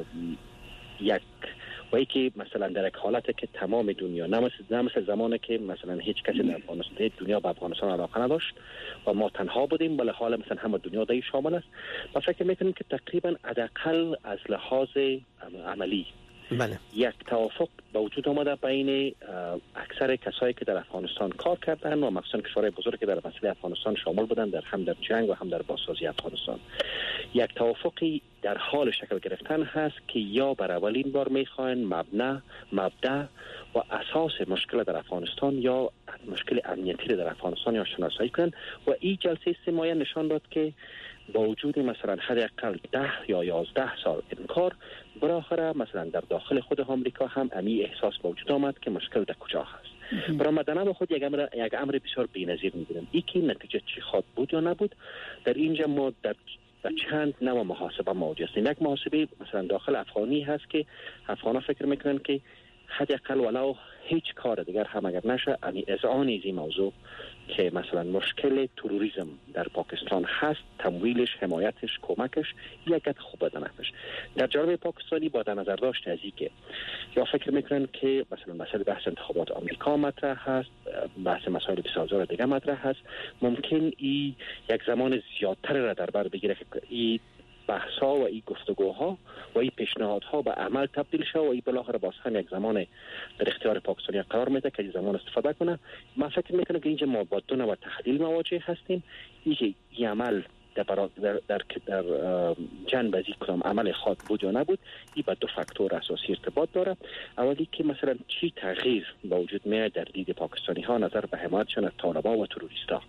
یک وایی که مثلا در یک حالت که تمام دنیا نه مثل, نه مثل زمانی که مثلا هیچ کسی در افغانستان دنیا به افغانستان علاقه نداشت و ما تنها بودیم، ولی حالا مثلا همه دنیا دایی شامل است. و فکر میکنم که تقریبا حداقل از لحاظ عملی بله. یک توافق به وجود آمده بین اکثر کسایی که در افغانستان کار کردن و مخصوصا کشورهای بزرگ که در مسئله افغانستان شامل بودند، در هم در جنگ و هم در بازسازی افغانستان. یک توافقی در حال شکل گرفتن هست که یا بر اولین بار میخواین مبنا مبدا و اساس مشکل در افغانستان یا مشکل امنیتی در افغانستان یا شناسایی کنند و این جلسه اجتماعی نشان داد که با وجود مثلا حداقل ده یا یازده سال انکار، بالاخره مثلا در داخل خود آمریکا هم امی احساس با وجود آمد که مشکل در کجا هست. برای مدنه به خود یک امر یک امر بسیار بی‌نظیر می‌بینم. این که نتیجه چی خواد بود یا نبود، در اینجا ما در در چند نوع محاسبه موجود هستیم. یک محاسبه مثلا داخل افغانی هست که افغانا فکر میکنن که حداقل ولو هیچ کار دیگر هم اگر نشه امی اذعان این موضوع که مثلا مشکل تروریسم در پاکستان هست، تمویلش، حمایتش، کمکش یک خوب بدنش. در جانب پاکستانی با در نظر داشت از این که یا فکر میکنن که مثلا مسئله بحث انتخابات آمریکا مطرح هست، بحث مسائل بسیار دیگه مطرح هست، ممکن این یک زمان زیادتر را در بر بگیره که این بحث‌ها و این گفتگوها و این پیشنهادها به عمل تبدیل شه و این بالاخره باز هم یک زمان در اختیار پاکستانی قرار میده که این زمان استفاده کنه. من فکر میکنم که اینجا ما با دو نوع تحلیل مواجه هستیم. اینکه این عمل در در در, در, در جنب از این کدام عمل خود بود یا نبود، این با دو فاکتور اساسی ارتباط داره. اولی که مثلا چی تغییر با وجود میاد در دید پاکستانی ها نظر به حمایتشان از طالبان و تروریستا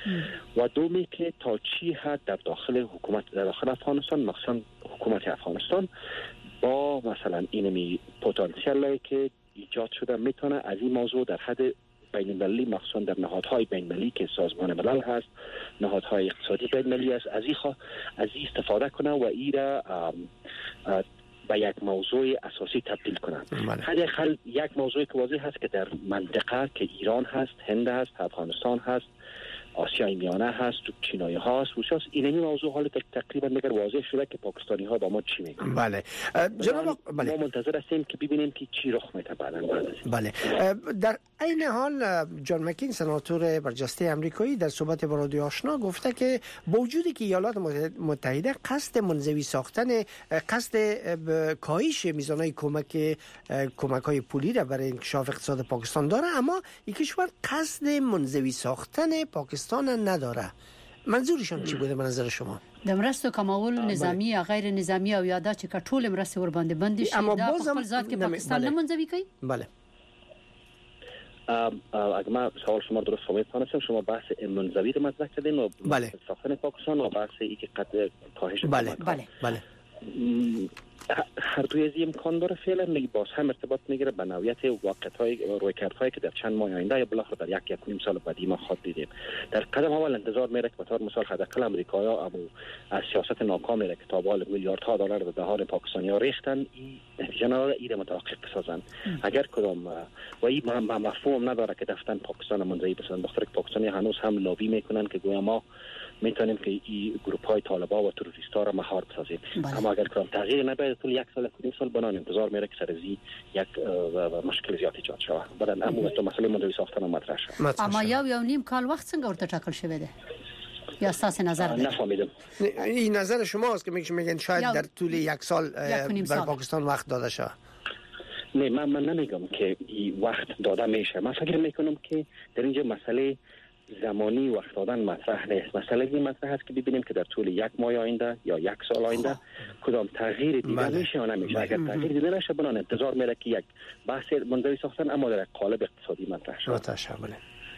و دومی که تا چی حد در داخل حکومت در داخل افغانستان مخصوصا حکومت افغانستان با مثلا اینمی پتانسیلی که ایجاد شده میتونه از این موضوع در حد بین المللی مخصوصا در نهادهای بین المللی که سازمان ملل هست، نهادهای اقتصادی بین المللی است، از این از این استفاده کنه و این را به یک موضوع اساسی تبدیل کنند. حداقل یک موضوع که واضح هست که در منطقه که ایران هست، هند هست، افغانستان هست آسیای میانه هست، تو چینایی هاست، روسیاست. اینمی موضوع حالا تقریبا دیگر واضح شده که پاکستانی ها با ما چی میگن. بله جناب، بله ما منتظر هستیم که ببینیم که چی رخ میده بعداً. بله در این حال جان مکین سناتور برجسته امریکایی در صحبت با رادیو آشنا گفته که با وجودی که ایالات متحده قصد منزوی ساختن قصد کاهش میزانهای کمک کمک های پولی را برای انکشاف اقتصاد پاکستان داره، اما این کشور قصد منزوی ساختن پاکستان نداره. منظورشون چی بوده به نظر شما؟ د مرستو کمول نظامی یا غیر نظامی او یاده چې کټول مرستې ور باندې بند شي اما دا بازم په خپل ذات کې پاکستان نه منځوي کوي. بله اگه من سوال شما درست فهمیدم شما بحث منزوی رو مطرح کردین و بله. ساختن پاکستان و بحث ای که قطع کاهش بله بله بله هر دوی از امکان داره فعلا نگی باز هم ارتباط میگیره به نوعیت واقعیت‌های رویکردهایی که در چند ماه آینده یا بالاخره در یک یک نیم سال بعدی ما خود دیدیم. در قدم اول انتظار میره که به طور مثال حداقل آمریکایی‌ها ابو از سیاست ناکامی را که تا بال میلیاردها دلار در دهان پاکستانی‌ها ریختن این نتیجه نداره ایره متوقف بسازن. اگر کدام و این مفهوم نداره که دفتن پاکستان منزوی بسازن، بخاطر که پاکستانی هنوز هم لابی میکنن که گویا ما میتونیم که این گروپ های طالبان و تروریستا را مهار بسازیم. بله. اما اگر کدام تغییر نباید طول یک سال کدیم سال بنان انتظار میره که سر ازی یک مشکل زیاد ایجاد شود. بعد اما تو مسئله منزوی ساختن مطرح شد. اما یو یو نیم کال وقت څنګه ورته ټاکل شوی دی؟ یا اساس نظر ده؟ نفهمیدم. این نظر شماست که میگن شاید در طول یک سال برای پاکستان وقت داده شود. نه من من نمیگم که این وقت داده میشه. من فکر میکنم که در اینجا مسئله زمانی وقت دادن مطرح نیست. مسئله این مطرح است که ببینیم که در طول یک ماه آینده یا یک سال آینده کدام تغییر دیده بله. میشه یا نمیشه. بله. اگر تغییر دیده نشه بنان انتظار میره که یک بحث منزوی ساختن اما در قالب اقتصادی مطرح شود. متشکرم.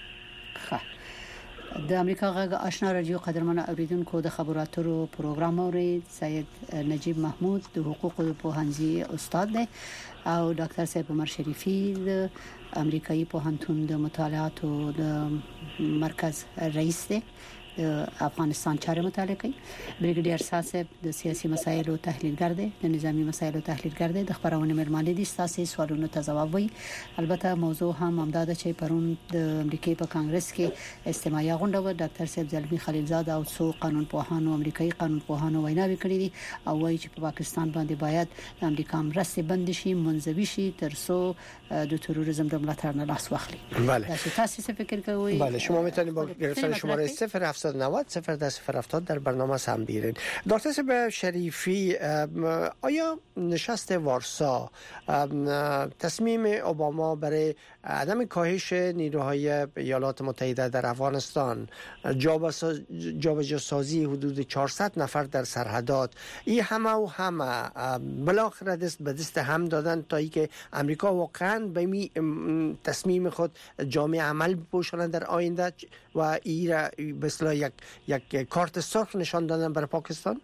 د امریکا غږ آشنا رادیو قدرمن اوریدونکو د خبراتو پروګرام اورید. سید نجیب محمود د حقوقو پوهنځي استاد دی او ډاکټر صاحب عمر شریفی د امریکایي پوهنتون د مطالعاتو د مرکز رئیس دی د افغانستان چارې مطالعه کوي. بریګیډیر صاحب د سیاسي مسایلو تحلیلګر دی، د نظامی مسایلو تحلیلګر دی. د خبرونه مرمانې دي تاسو سوالونو ته جواب وي. البته موضوع هم همداده چې پرون د امریکای په کانګرس کې استماعي غونډه و. ډاکټر صاحب زلمی خلیلزاد او څو قانون پوهانو امریکایي قانون پوهانو ویناوي کړې دي او وایي چې په پاکستان باندې باید د امریکا مرستې بند شي، منځوي شي ترڅو د تروریزم د ملاتړ نه لاس واخلي. بله. تاسو څه فکر کوئ؟ بله شما میتونید با گرفتن شماره صفر هفتصد و نود صفر ده صفر هفتاد در برنامه هم بیرین. دکتر صاحب شریفی، آیا نشست وارسا تصمیم اوباما برای عدم کاهش نیروهای ایالات متحده در افغانستان، جابجاسازی حدود چهارصد نفر در سرحدات، این همه و همه بالاخره دست به دست هم دادن تا ای که امریکا واقعا به می تصمیم خود جامع عمل بپوشانند در آینده و این را به اصطلاح یک یک کارت سرخ نشان دادن برای پاکستان؟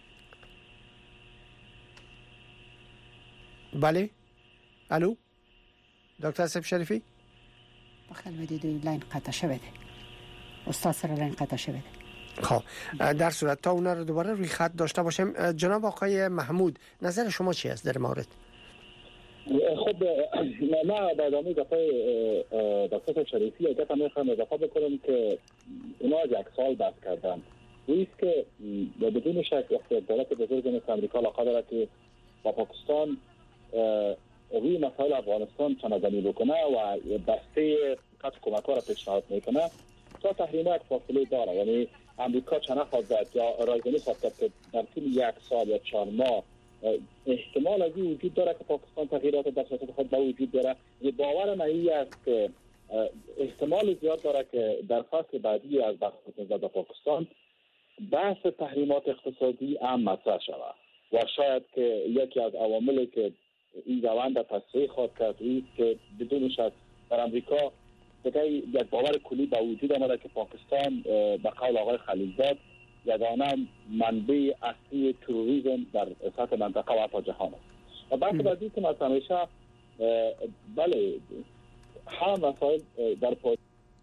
بله. الو دکتر صاحب شریفی؟ بخیر بدید لاین قطع شده. استاد سر لاین قطع شده. خب در صورت تا اونا رو دوباره روی خط داشته باشیم. جناب آقای محمود نظر شما چی است در مورد؟ خب ما در ادامه دفعه دکتر شریفی اگه تا میخوام اضافه بکنم که اونا از یک سال بحث کردن رویست که بدون شک وقتی دولت بزرگ مثل امریکا علاقه داره که با پاکستان روی مسائل افغانستان چنگانی بکنه و بسته قطع کمک ها را پیشنهاد میکنه تا تحریم یک فاصله داره. یعنی امریکا چنه خواهد یا رایزنی خواهد که در طول یک سال یا چهار ماه احتمال از این وجود داره که پاکستان تغییرات در سیاست خود با وجود داره. باور من این است که احتمال زیاد داره که در فصل بعدی از بحث نسبت به پاکستان بحث تحریمات اقتصادی هم مطرح شود و شاید که یکی از عواملی که این روند تصحیح خواهد کرد این که بدون شک در امریکا دیگه یک باور کلی با وجود آمده که پاکستان به قول آقای خلیلزاد یگانه منبع اصلی تروریسم در سطح منطقه و حتی جهان است. و بحث بعدی که مثلا همیشه بله هم مسائل در پای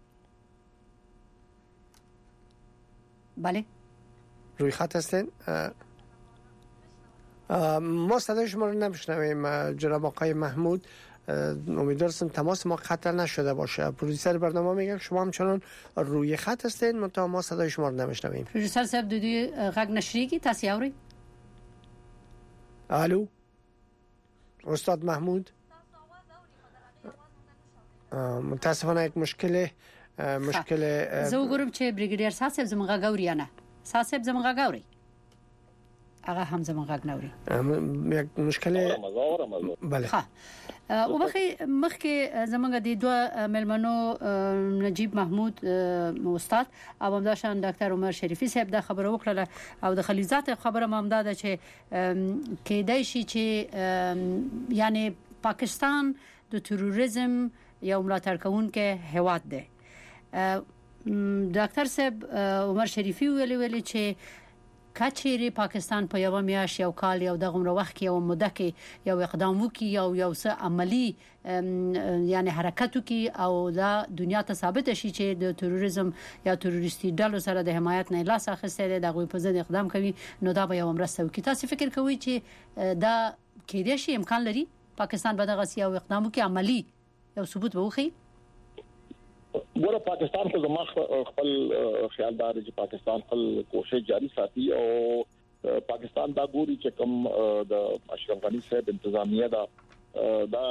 بله روی خط هستین؟ ما صدای شما رو نمیشنویم جناب آقای محمود. امیدوار هستم تماس ما قطع نشده باشه. پرودوسر برنامه میگه شما همچنان روی خط هستین منتها ما صدای شما رو نمیشنویم. پروډوسر صاحب د دې غږ نشریږي تاسو اورئ؟ الو استاد محمود، متاسفانه یک مشکل مشکل زه وګورم چې بریګیډیر صاحب زموږ غږ اوري یا نه. صاحب زموږ غږ اوري؟ هغه هم زموږ غږ نه اوري. یک مشکل بله. ها او بخي مخکې زمونږ د دوه ملمنو نجیب محمود استاد او همداشان ډاکټر عمر شریفي صاحب دا خبره وکړه او د خلیزات خبره مامدا ده چې کېدای شي چې یعنی پاکستان د تروریزم یو ملاتړ کوونکی هواد ده. ډاکټر صاحب عمر شریفي ویلي ویلي چې کچېری پاکستان په یو میاش یو کال یو دغه وخت کې یو مده کې یو اقدام وکي یو یو څه عملی یعنی حرکت وکي او دا دنیا ته ثابت شي چې د تروریزم یا تروریستي ډلو سره د حمایت نه لاس اخیستل دغه په ضد اقدام کوي نو دا به یو مرسته وکي. تاسو فکر کوئ چې دا کېدای شي امکان لري پاکستان به دغه یو اقدام وکي عملی یو ثبوت به وخی؟ ګوره پاکستان خو زما خپل خیال دار چې پاکستان خپل کوشش جاری ساتي او پاکستان دا ګوري چې کوم د اشرف غنی صاحب انتظامیه دا دا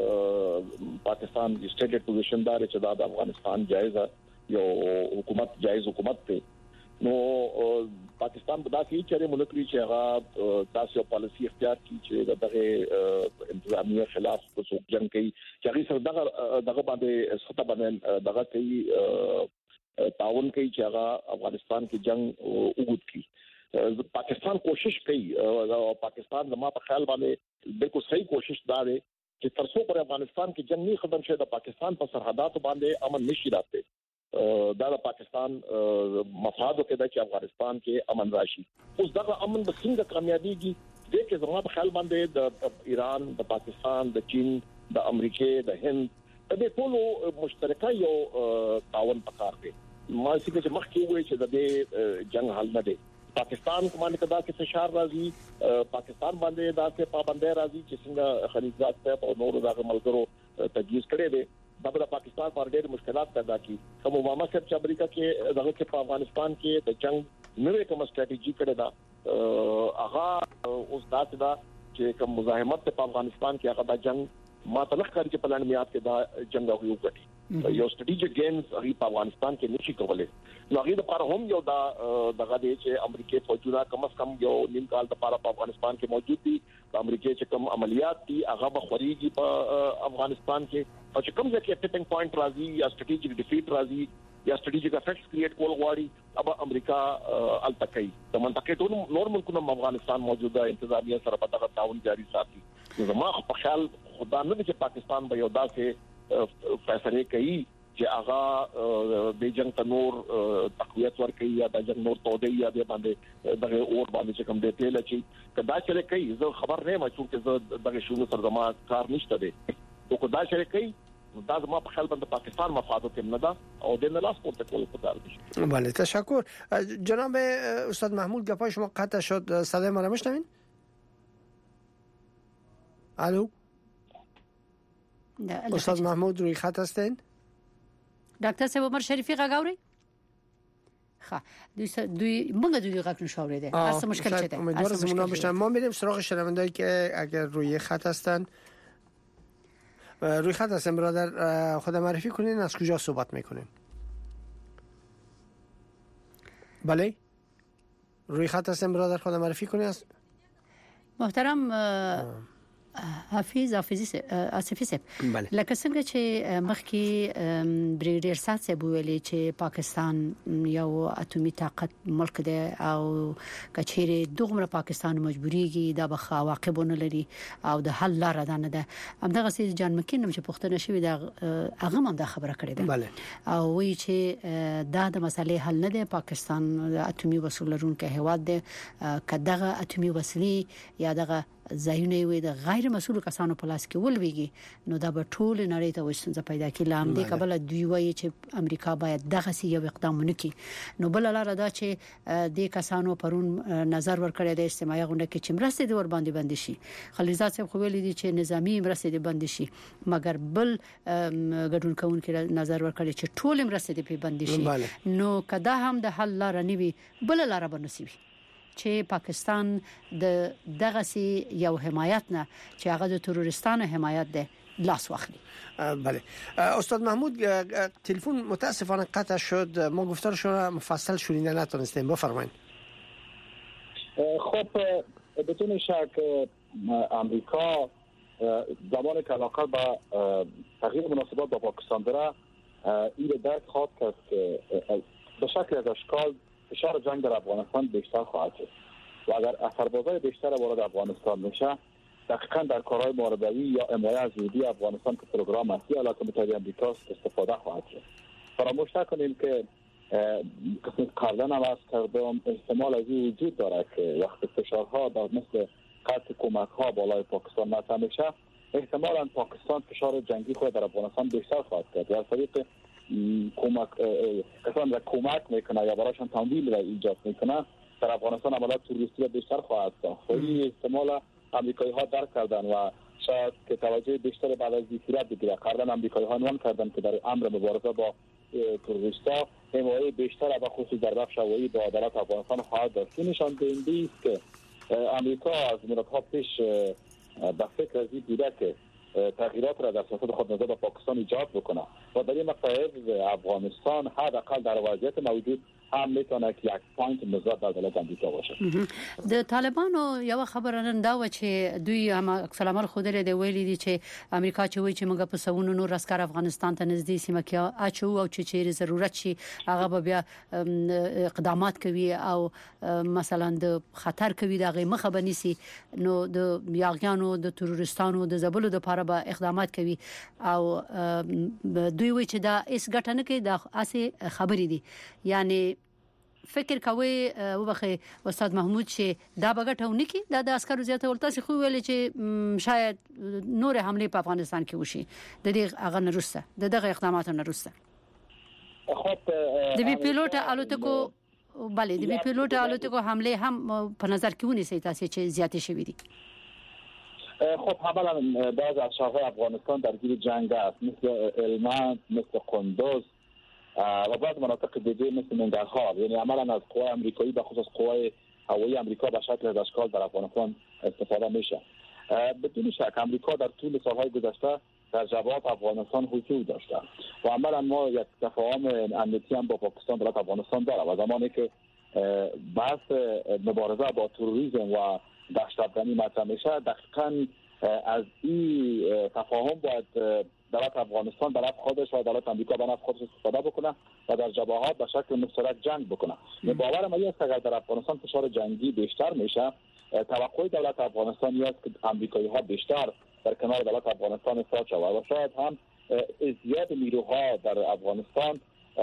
پاکستان سټیټډ پوزیشن دار چې دا د افغانستان جایز یو حکومت جایز حکومت ته نو پاکستان بدا کی چې ملک لري چې هغه تاسو پالیسی اختیار کی چې دغه انتظامیه خلاف څه جنگ کوي چې هغه سره دغه دغه باندې سخته باندې دغه کوي تعاون کوي چې هغه افغانستان کې جنگ وګد کی. پاکستان کوشش کوي او پاکستان زما په خیال باندې بالکل صحیح کوشش دا دی چې ترڅو پر افغانستان کې جنگ نه ختم شي د پاکستان په سرحدات باندې امن نشي راځي. دا د پاکستان مفادو کې د افغانستان کې امن راشي. اوس دا امن د څنګه کامیابیږي د کې زموږ په خیال باندې د ایران، د پاکستان، د چین، د امریکا، د هند د ټولو مشترکه یو تعاون پکار دی. ما چې مخکې وایي چې د دې جنگ حل نه دی. پاکستان کومه کدا کې فشار راځي، پاکستان باندې دا کې پابندۍ راځي چې څنګه خلیجات ته او نور دغه ملګرو تجویز کړي دي. دا د پاکستان پر ډېر مشکلات پیدا کی. کوم اوباما صاحب چې امریکا کې دغه کې په افغانستان کې د جنگ نوې کوم ستراتیژي کړې ده هغه اوس دا چې کوم مزاحمت په افغانستان کې هغه د جنگ ما تلخ کړی چې پلان میات کې دا جنگ او یو غټي یو ستراتیژیک گیمز هغه په افغانستان کې نشي کولای. نو هغه لپاره هم یو دا دغه دی چې امریکا فوجونه کم از کم یو نیم کال لپاره په افغانستان کې موجود دي. د امریکا چې کوم عملیات دي هغه به خوريږي په افغانستان کې او چې کوم ځکه ټیپینګ پوینټ راځي یا ستراتیژیک ډیفیټ راځي یا ستراتیژیک افیکټس کریټ کول غواړي اب امریکا التکي د منطقې ټول نور ملکونو افغانستان موجوده انتظامیه سره په دغه تعاون جاری ساتي. زما په خیال خدای نه چې پاکستان به یو داسې فیصله کوي چې هغه د جنگ تنور تقویت ورکړي یا د جنگ نور توده یا د باندې دغه اور باندې چې کوم دی تل چې کدا چره کوي زه خبر نه ما چې زه دغه شنو سره زما کار نشته دی او کدا چره کوي دا زما په خیال باندې پاکستان مفادات هم نه ده او د نلاس پورته کول پکار دي. بله تشکر جناب استاد محمود. گپای شما قطع شد، صدای ما رو میشنوین؟ الو استاد محمود روی خط هستین؟ ډاکټر صاحب عمر شریفي غاوري ها دوی دوی موږ دوی غاښ نشوریده اصلا مشکل چه ده؟ امیدوارم زمونا بشن. ما میریم سراغ شنوندهایی که اگر روی خط هستن. روی خط هستن برادر، خود معرفی کنین از کجا صحبت میکنین؟ بله روی خط هستن برادر، خود معرفی کنین. از محترم حافظ حافظي اسفي سپ لکه څنګه چې مخکې بریډیر ساتسه بویلې چې پاکستان یو اتمی طاقت ملک دی او کچېره دغه پاکستان مجبوريږي دا به عواقبونه لري او د حل لار ده نه ده. همدغه سي جان مکین چې پښتنه شوی دا هغه هم دا خبره کړې ده او وی چې دا د مسلې حل نه دی. پاکستان د اتمی وسلو لرونکو هواد دی، کداغه اتمی وسلې یا دغه ځایونه وي د غیر مسؤل کسانو په لاس کې ولويږي نو دا به ټول نړۍ ته وسنځ پیدا کړي لام دې قبل دوی وایي چې امریکا باید دغه سی یو اقدام ونکړي نو بل لار دا چې د کسانو پرون نظر ورکړی د استماعي غونډه کې چې مرسته د ور باندې بند شي خلیلزاد صاحب خو ویلي دي چې نظامی مرسته د بند شي مګر بل ګډون کوونکي نظر ورکړي چې ټول مرسته د بند شي نو کدا هم د حل لار نه وي بل لار به نصیب چې پاکستان د دغه سي یو حمایت نه چې هغه د تروریستانو حمایت ده لاس واخلي. بله استاد محمود تلفن متاسفانه قطع شد ما گفتارش رو مفصل شنیده نتونستیم بفرمایید. خب بدون شک امریکا زمانی که علاقه به تغییر مناسبات با پاکستان داره این درک خواهد کرد که به شکل از اشکال فشار جنگ در افغانستان بیشتر خواهد شد و اگر اثربازای بیشتر وارد افغانستان میشه دقیقاً در کارهای محاربوی یا حمایت از ورودی افغانستان که پروگرام اصلی ایالات متحده آمریکا استفاده خواهد شد. فراموش نکنیم که قسم قبلا هم از کردم احتمال از این وجود داره که وقتی فشارها در مثل قطع کمک ها بالای پاکستان مطرح میشه احتمالاً پاکستان فشار جنگی خود در افغانستان بیشتر خواهد کرد از طریق کمک کسان را کمک میکنه یا برایشان تمویل را ایجاد میکنه در افغانستان عملیات تروریستی بیشتر خواهد ساخت. این احتمال امریکایی ها درک کردن و شاید که توجه بیشتر بعد از این صورت بگیره. قبلا امریکایی ها نام کردن که در امر مبارزه با تروریستا حمایت بیشتر و خصوص در بخش هوایی با عدالت افغانستان خواهد داشت. نشان دهنده است که امریکا از مدت‌ها پیش به فکر از این بوده که تغییرات را در سیاست خود نسبت به پاکستان ایجاد بکنه و در این مقطع افغانستان حداقل در وضعیت موجود هم میتونه که یک پوینت مثبت در دولت امریکا باشه. د طالبانو یو خبره نن دا و چې دوی هم اکثر عمل خود لري ویلي دي چې امریکا چې وایي چې موږ په سونو نور عسكر افغانستان ته نږدې سیمه کې اچو او چې چیرې ضرورت شي هغه بیا اقدامات کوي او مثلا د خطر کوي دغه مخه بنسي نو د یاغیانو د تروریستانو د زبلو د لپاره به اقدامات کوي او دوی وایي چې دا اس غټنه کې د اسه خبرې دي یعنی فکر کوي وبخه استاد محمود چې دا بغټونه کې دا د عسکرو زیاته ولته خو ویل چې شاید نور حمله په افغانستان کې وشي د دې هغه نرسته د دغه اقداماتو نرسته خو د بي پیلوټ الوتکو بله د بي پیلوټ الوتکو حمله هم په نظر کې ونیسي تاسو چې زیاتې شوې دي. خب حالا بعض از شهرهای افغانستان درگیر جنگ است مثل هلمند مثل قندوز و بعض مناطق دیگه مثل ننگرهار یعنی عملا از قوای امریکایی به خصوص قوای هوایی امریکا به شکل از اشکال در افغانستان استفاده میشه. بدون شک امریکا در طول سالهای گذشته در جبهات افغانستان حضور داشته و عملا ما یک تفاهم امنیتی هم با پاکستان در افغانستان داره و زمانی که بحث مبارزه با تروریسم و دشت افغانی مطرح میشه دقیقاً از این تفاهم باید دولت افغانستان به نفع خودش و دولت امریکا به نفع خودش استفاده بکنه و در جبهات به شکل مشترک جنگ بکنه. باورم این است که اگر در افغانستان فشار جنگی بیشتر میشه توقع دولت افغانستان است که امریکایی ها بیشتر در کنار دولت افغانستان ایستاد شود و شاید هم ازدیاد نیروها در افغانستان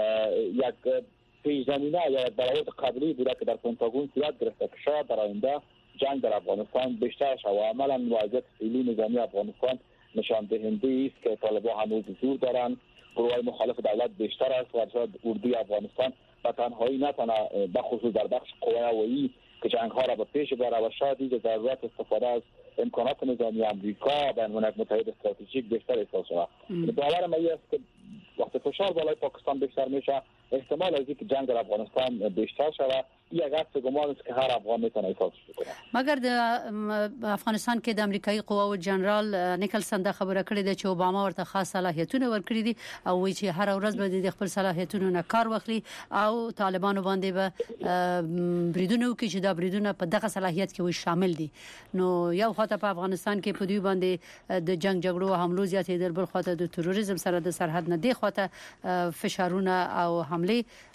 یک پیش‌زمینه یا یک برآورد قبلی بوده که در پنتاگون صورت گرفته که شاید در آینده جنگ در افغانستان بیشتر شود. عملا وضعیت فعلی نظامی افغانستان نشان دهنده است که طالبان هنوز حضور دارند، گروه‌های مخالف دولت بیشتر است و شاید اردوی افغانستان به تنهایی نتونه بخصوص در بخش قوای هوایی که جنگ ها را به پیش ببره و شاید این ضرورت استفاده از امکانات نظامی امریکا به عنوان یک متحد استراتژیک بیشتر احساس شود. باورم این است که وقتی فشار بالای پاکستان بیشتر میشه احتمال از اینکه جنگ در افغانستان بیشتر شود یک قصد گمان است که هر افغان میتونه احساس بکنه. مگر د افغانستان کې د امریکایي قواو جنرال نیکلسن دا خبره کړې ده چې اوباما ورته خاص صلاحیتونه ورکړي دي او وایي چې هر ورځ به د خپل صلاحیتونو نه کار واخلي او طالبانو باندې به بریدونه وکړي چې دا بریدونه په دغه صلاحیت کې وي شامل دي. نو یو خاطر په افغانستان کې په دوی باندې د جنگ جګړو حملو زیاتې در بل خاطر د تروریزم سره د سرحد نه دی خاطر فشارونه او حمله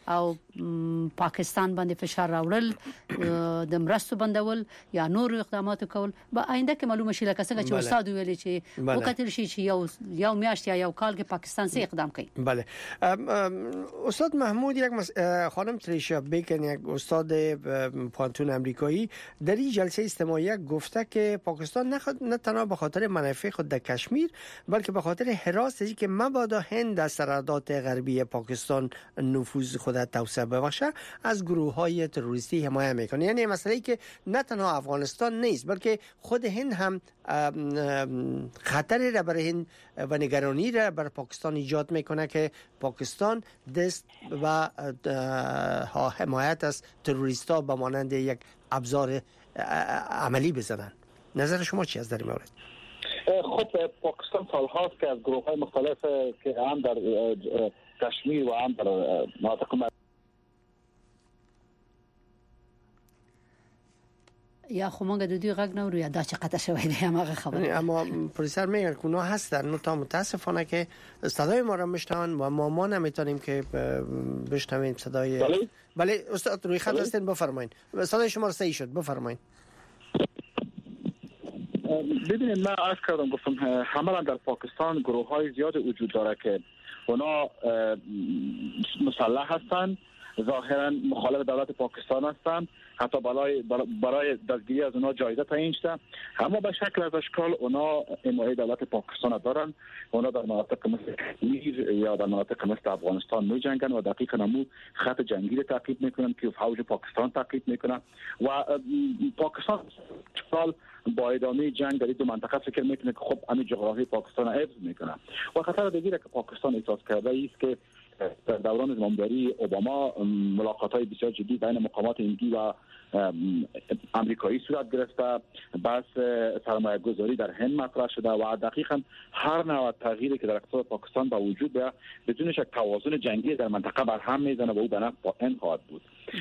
او پاکستان باندې فشار راوړل د مرستو بندول یا نور اقدامات کول به آینده کې معلومه شي لکه څنګه چې استاد ویلي چې وکړل شي چې یو یو میاشت یا یو کال کې پاکستان سي اقدام کوي. بله استاد محمود، یک مس... خانم تریشا بیکن، یک استاد پانتون امریکایی، در این جلسه اجتماعی گفته که پاکستان نخواد نه تنها به خاطر منافع خود در کشمیر بلکه به خاطر حراستی که مبادا هند در سرحدات غربی پاکستان نفوذ خود توسعه ببخشه از گروه‌های تروریستی حمایت میکنه. یعنی مسئله‌ای که نه تنها افغانستان نیست بلکه خود هند هم خطری را برای هند و نگرانی را بر پاکستان ایجاد میکنه که پاکستان دست و حمایت از تروریستا به مانند یک ابزار عملی بزنن. نظر شما چی از در این مورد؟ خب پاکستان سالهاست که از گروه‌های مختلف که هم در کشمیر و هم در مناطق یا خو مونږ د دوی غږ نه ورو یا دا چې قطع شوی دی هغه خبره. اما پروفسور میگن که اونها هستن، نو تا متاسفانه که صدای ما را میشنون و ما ما نمیتونیم که بشنویم صدای. بله بله استاد روی خط هستین، بفرمایید. صدای شما صحیح شد، بفرمایید. ببینید من عرض کردم گفتم حملا در پاکستان گروه‌های زیاد وجود داره که اونا مسلح هستند، ظاهرا مخالف دولت پاکستان هستند، حتی برای برای دستگیری از اونا جایزه تعیین شده، اما به شکل از اشکال اونا حمایت دولت پاکستان دارن. اونا در مناطق مثل کشمیر یا در مناطق مثل افغانستان می جنگن و دقیقاً همون خط جنگی را تعقیب میکنن که فوج پاکستان تعقیب میکنن و پاکستان اشکال با ادامه جنگ در این دو منطقه فکر میکنه که خب همین جغرافی پاکستان حفظ میکنه و خطر دیگری که پاکستان احساس کرده است که در دوران زمامداری اوباما ملاقات‌های بسیار جدی بین مقامات هندی و امریکایی صورت گرفته، بحث سرمایه گذاری در هند مطرح شده و دقیقاً هر نوع تغییری که در اقتصاد پاکستان با وجود بیاد بدون شک توازن جنگی در منطقه برهم میزنه و او به نفع هند خواهد بود.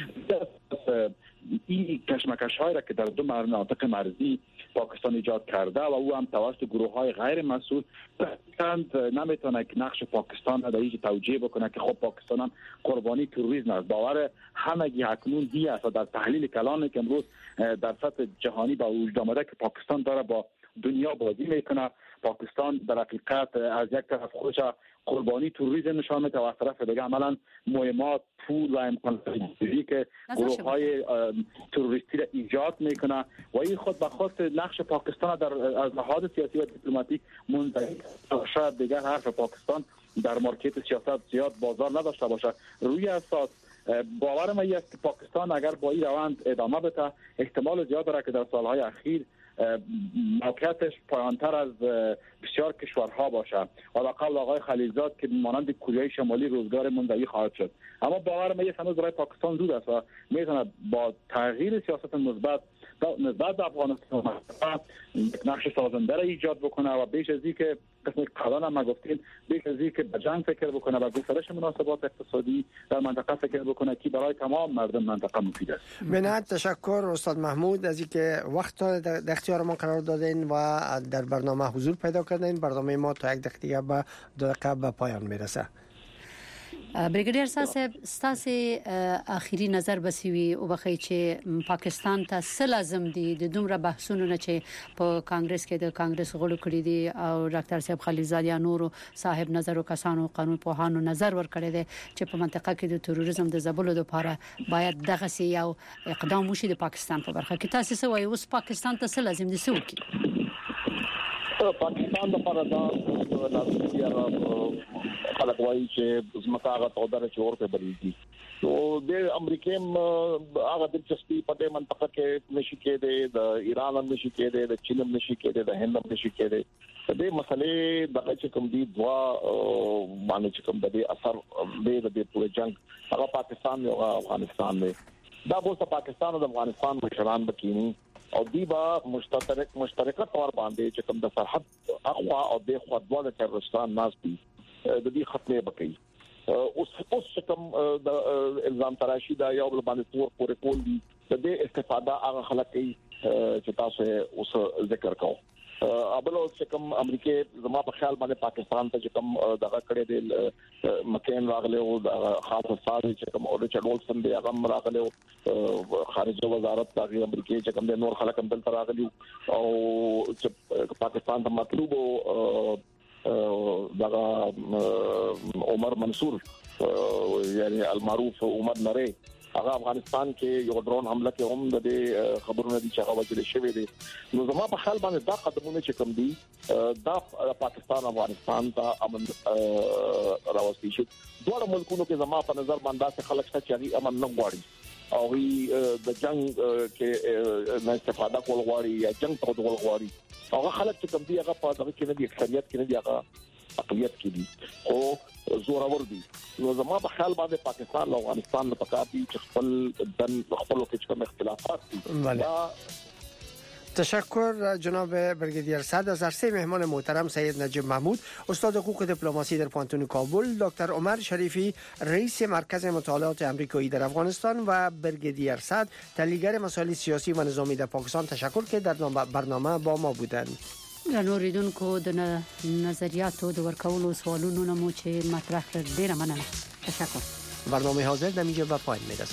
این کشمکش هایی را که در دو مناطق مرزی پاکستان ایجاد کرده و او هم توسط گروه های غیر مسئول نمیتونه که نقش پاکستان را در اینجا توجیه بکنه که خب پاکستان هم قربانی تروریسم است. باور همگی اکنون دی است و در تحلیل کلان که امروز در سطح جهانی با وجود آمده که پاکستان داره با دنیا بازی میکنه. پاکستان در حقیقت از یک طرف خودش قربانی تروریسم نشان میده و از طرف دیگه عملا مهمات، پول و امکاناتی که گروه‌های تروریستی را ایجاد میکنه و این خود به خود نقش پاکستان در از لحاظ سیاسی و دیپلماتیک منزوی شاید دیگر حرف پاکستان در مارکت سیاست زیاد بازار نداشته باشه. روی اساس باور من است که پاکستان اگر با این روند ادامه بده احتمال زیاد داره که در سالهای اخیر موقعیتش پایانتر از بسیار کشورها باشه و به قول آقای خلیلزاد که مانند کره شمالی روزگار منزوی خواهد شد. اما باور من است هنوز برای پاکستان زود است و میتونه با تغییر سیاست مثبت نسبت به افغانستان یک نقش سازنده را ایجاد بکنه و بیش از این که قسم قلان هم گفتیم بیش از این که به جنگ فکر بکنه و گسترش مناسبات اقتصادی در منطقه فکر بکنه که برای تمام مردم منطقه مفید است. به نهایت تشکر استاد محمود از اینکه وقت در اختیار ما قرار دادین و در برنامه حضور پیدا کردین. برنامه ما تا یک دقیقه به دو دقیقه به پایان میرسه. بریګیډیر صاحب ستاسو اخیری نظر بسوي او بخی چې پاکستان ته څه لازم دي د دومره بحثونو نه چې په کانګرس کې د کانګرس غړو کړی دي او ډاکټر صاحب خلیلزاد یا نور صاحب نظر او کسانو قانون په هانو نظر ور کړی دي چې په منطقه کې د تروریزم د زبلو لپاره باید دغه سي یو اقدام وشي د پاکستان په برخه کې. تاسو څه وایي اوس پاکستان ته څه لازم دي څه وکړي؟ پاکستان لپاره دا لازم دي خلک وایي چې زموږ هغه تودره چې ورته بلېږي نو د امریکا هغه دلچسپي په دې منطقه کې نشي کېده، د ایران هم نشي کېده، د چین هم نشي کېده، د هند هم نشي کېده. د دې مسلې د چې کوم دي دوا باندې چې کوم د اثر د دې ټول جنگ هغه پاکستان او افغانستان دی. دا به پاکستان او افغانستان مشران بکینی او دی با مشترک مشترکه تور باندې چې کوم د سرحد اخوا او د خوا دواله ترستان ناس دي د دې خطلې بکی اوس اوس کوم د الزام تراشی دا یو بل باندې تور پورې کول دي د دې استفاده هغه خلک چې تاسو اوس ذکر کوو ابل چې کوم امریکای زما په خیال باندې پاکستان ته چې کوم دغه کړی دی مکین راغلی او خاص استاد چې کوم اورچ ولسن دی هغه راغلی او خارجه وزارت د امریکای چې کوم نور خلک هم دلته راغلي او چې پاکستان ته مطلوب دغه عمر منصور یعنی المعروف عمر نری هغه افغانستان کې یو ډرون حمله کې هم د خبرونه دي چې هغه وجل شوی دي نو زما په خیال باندې دا قدمونه چې کوم دي دا پاکستان افغانستان ته امن راوستي شي دوه ملکونو کې زما په نظر باندې خلک چې هغه امن نه غواړي او د جنگ کې نه استفاده کول غواړي یا جنگ ته ډول غواړي هغه خلک چې کوم دي هغه په دغه کې نه دي اکثریت کې نه دي هغه اقلیت کې دي او زورور دي نو زما په خیال باندې پاکستان او افغانستان په پکار دي چې خپل د خپل کې کوم اختلافات دي. تشکر جناب بریگیدیر صدر. از عرصه مهمان محترم سید نجیب محمود استاد حقوق دیپلماسی در پانتون کابل، دکتر عمر شریفی رئیس مرکز مطالعات آمریکایی در افغانستان و بریگیدیر صدر تحلیلگر مسائل سیاسی و نظامی در پاکستان تشکر که در برنامه با ما بودند. نوریدونکو د نظریاتو د ورکولو سوالونو نمو چې مطرح کړ ډیره مننه. تشکر. برنامه حاضر در اینجا به پایان میرسد.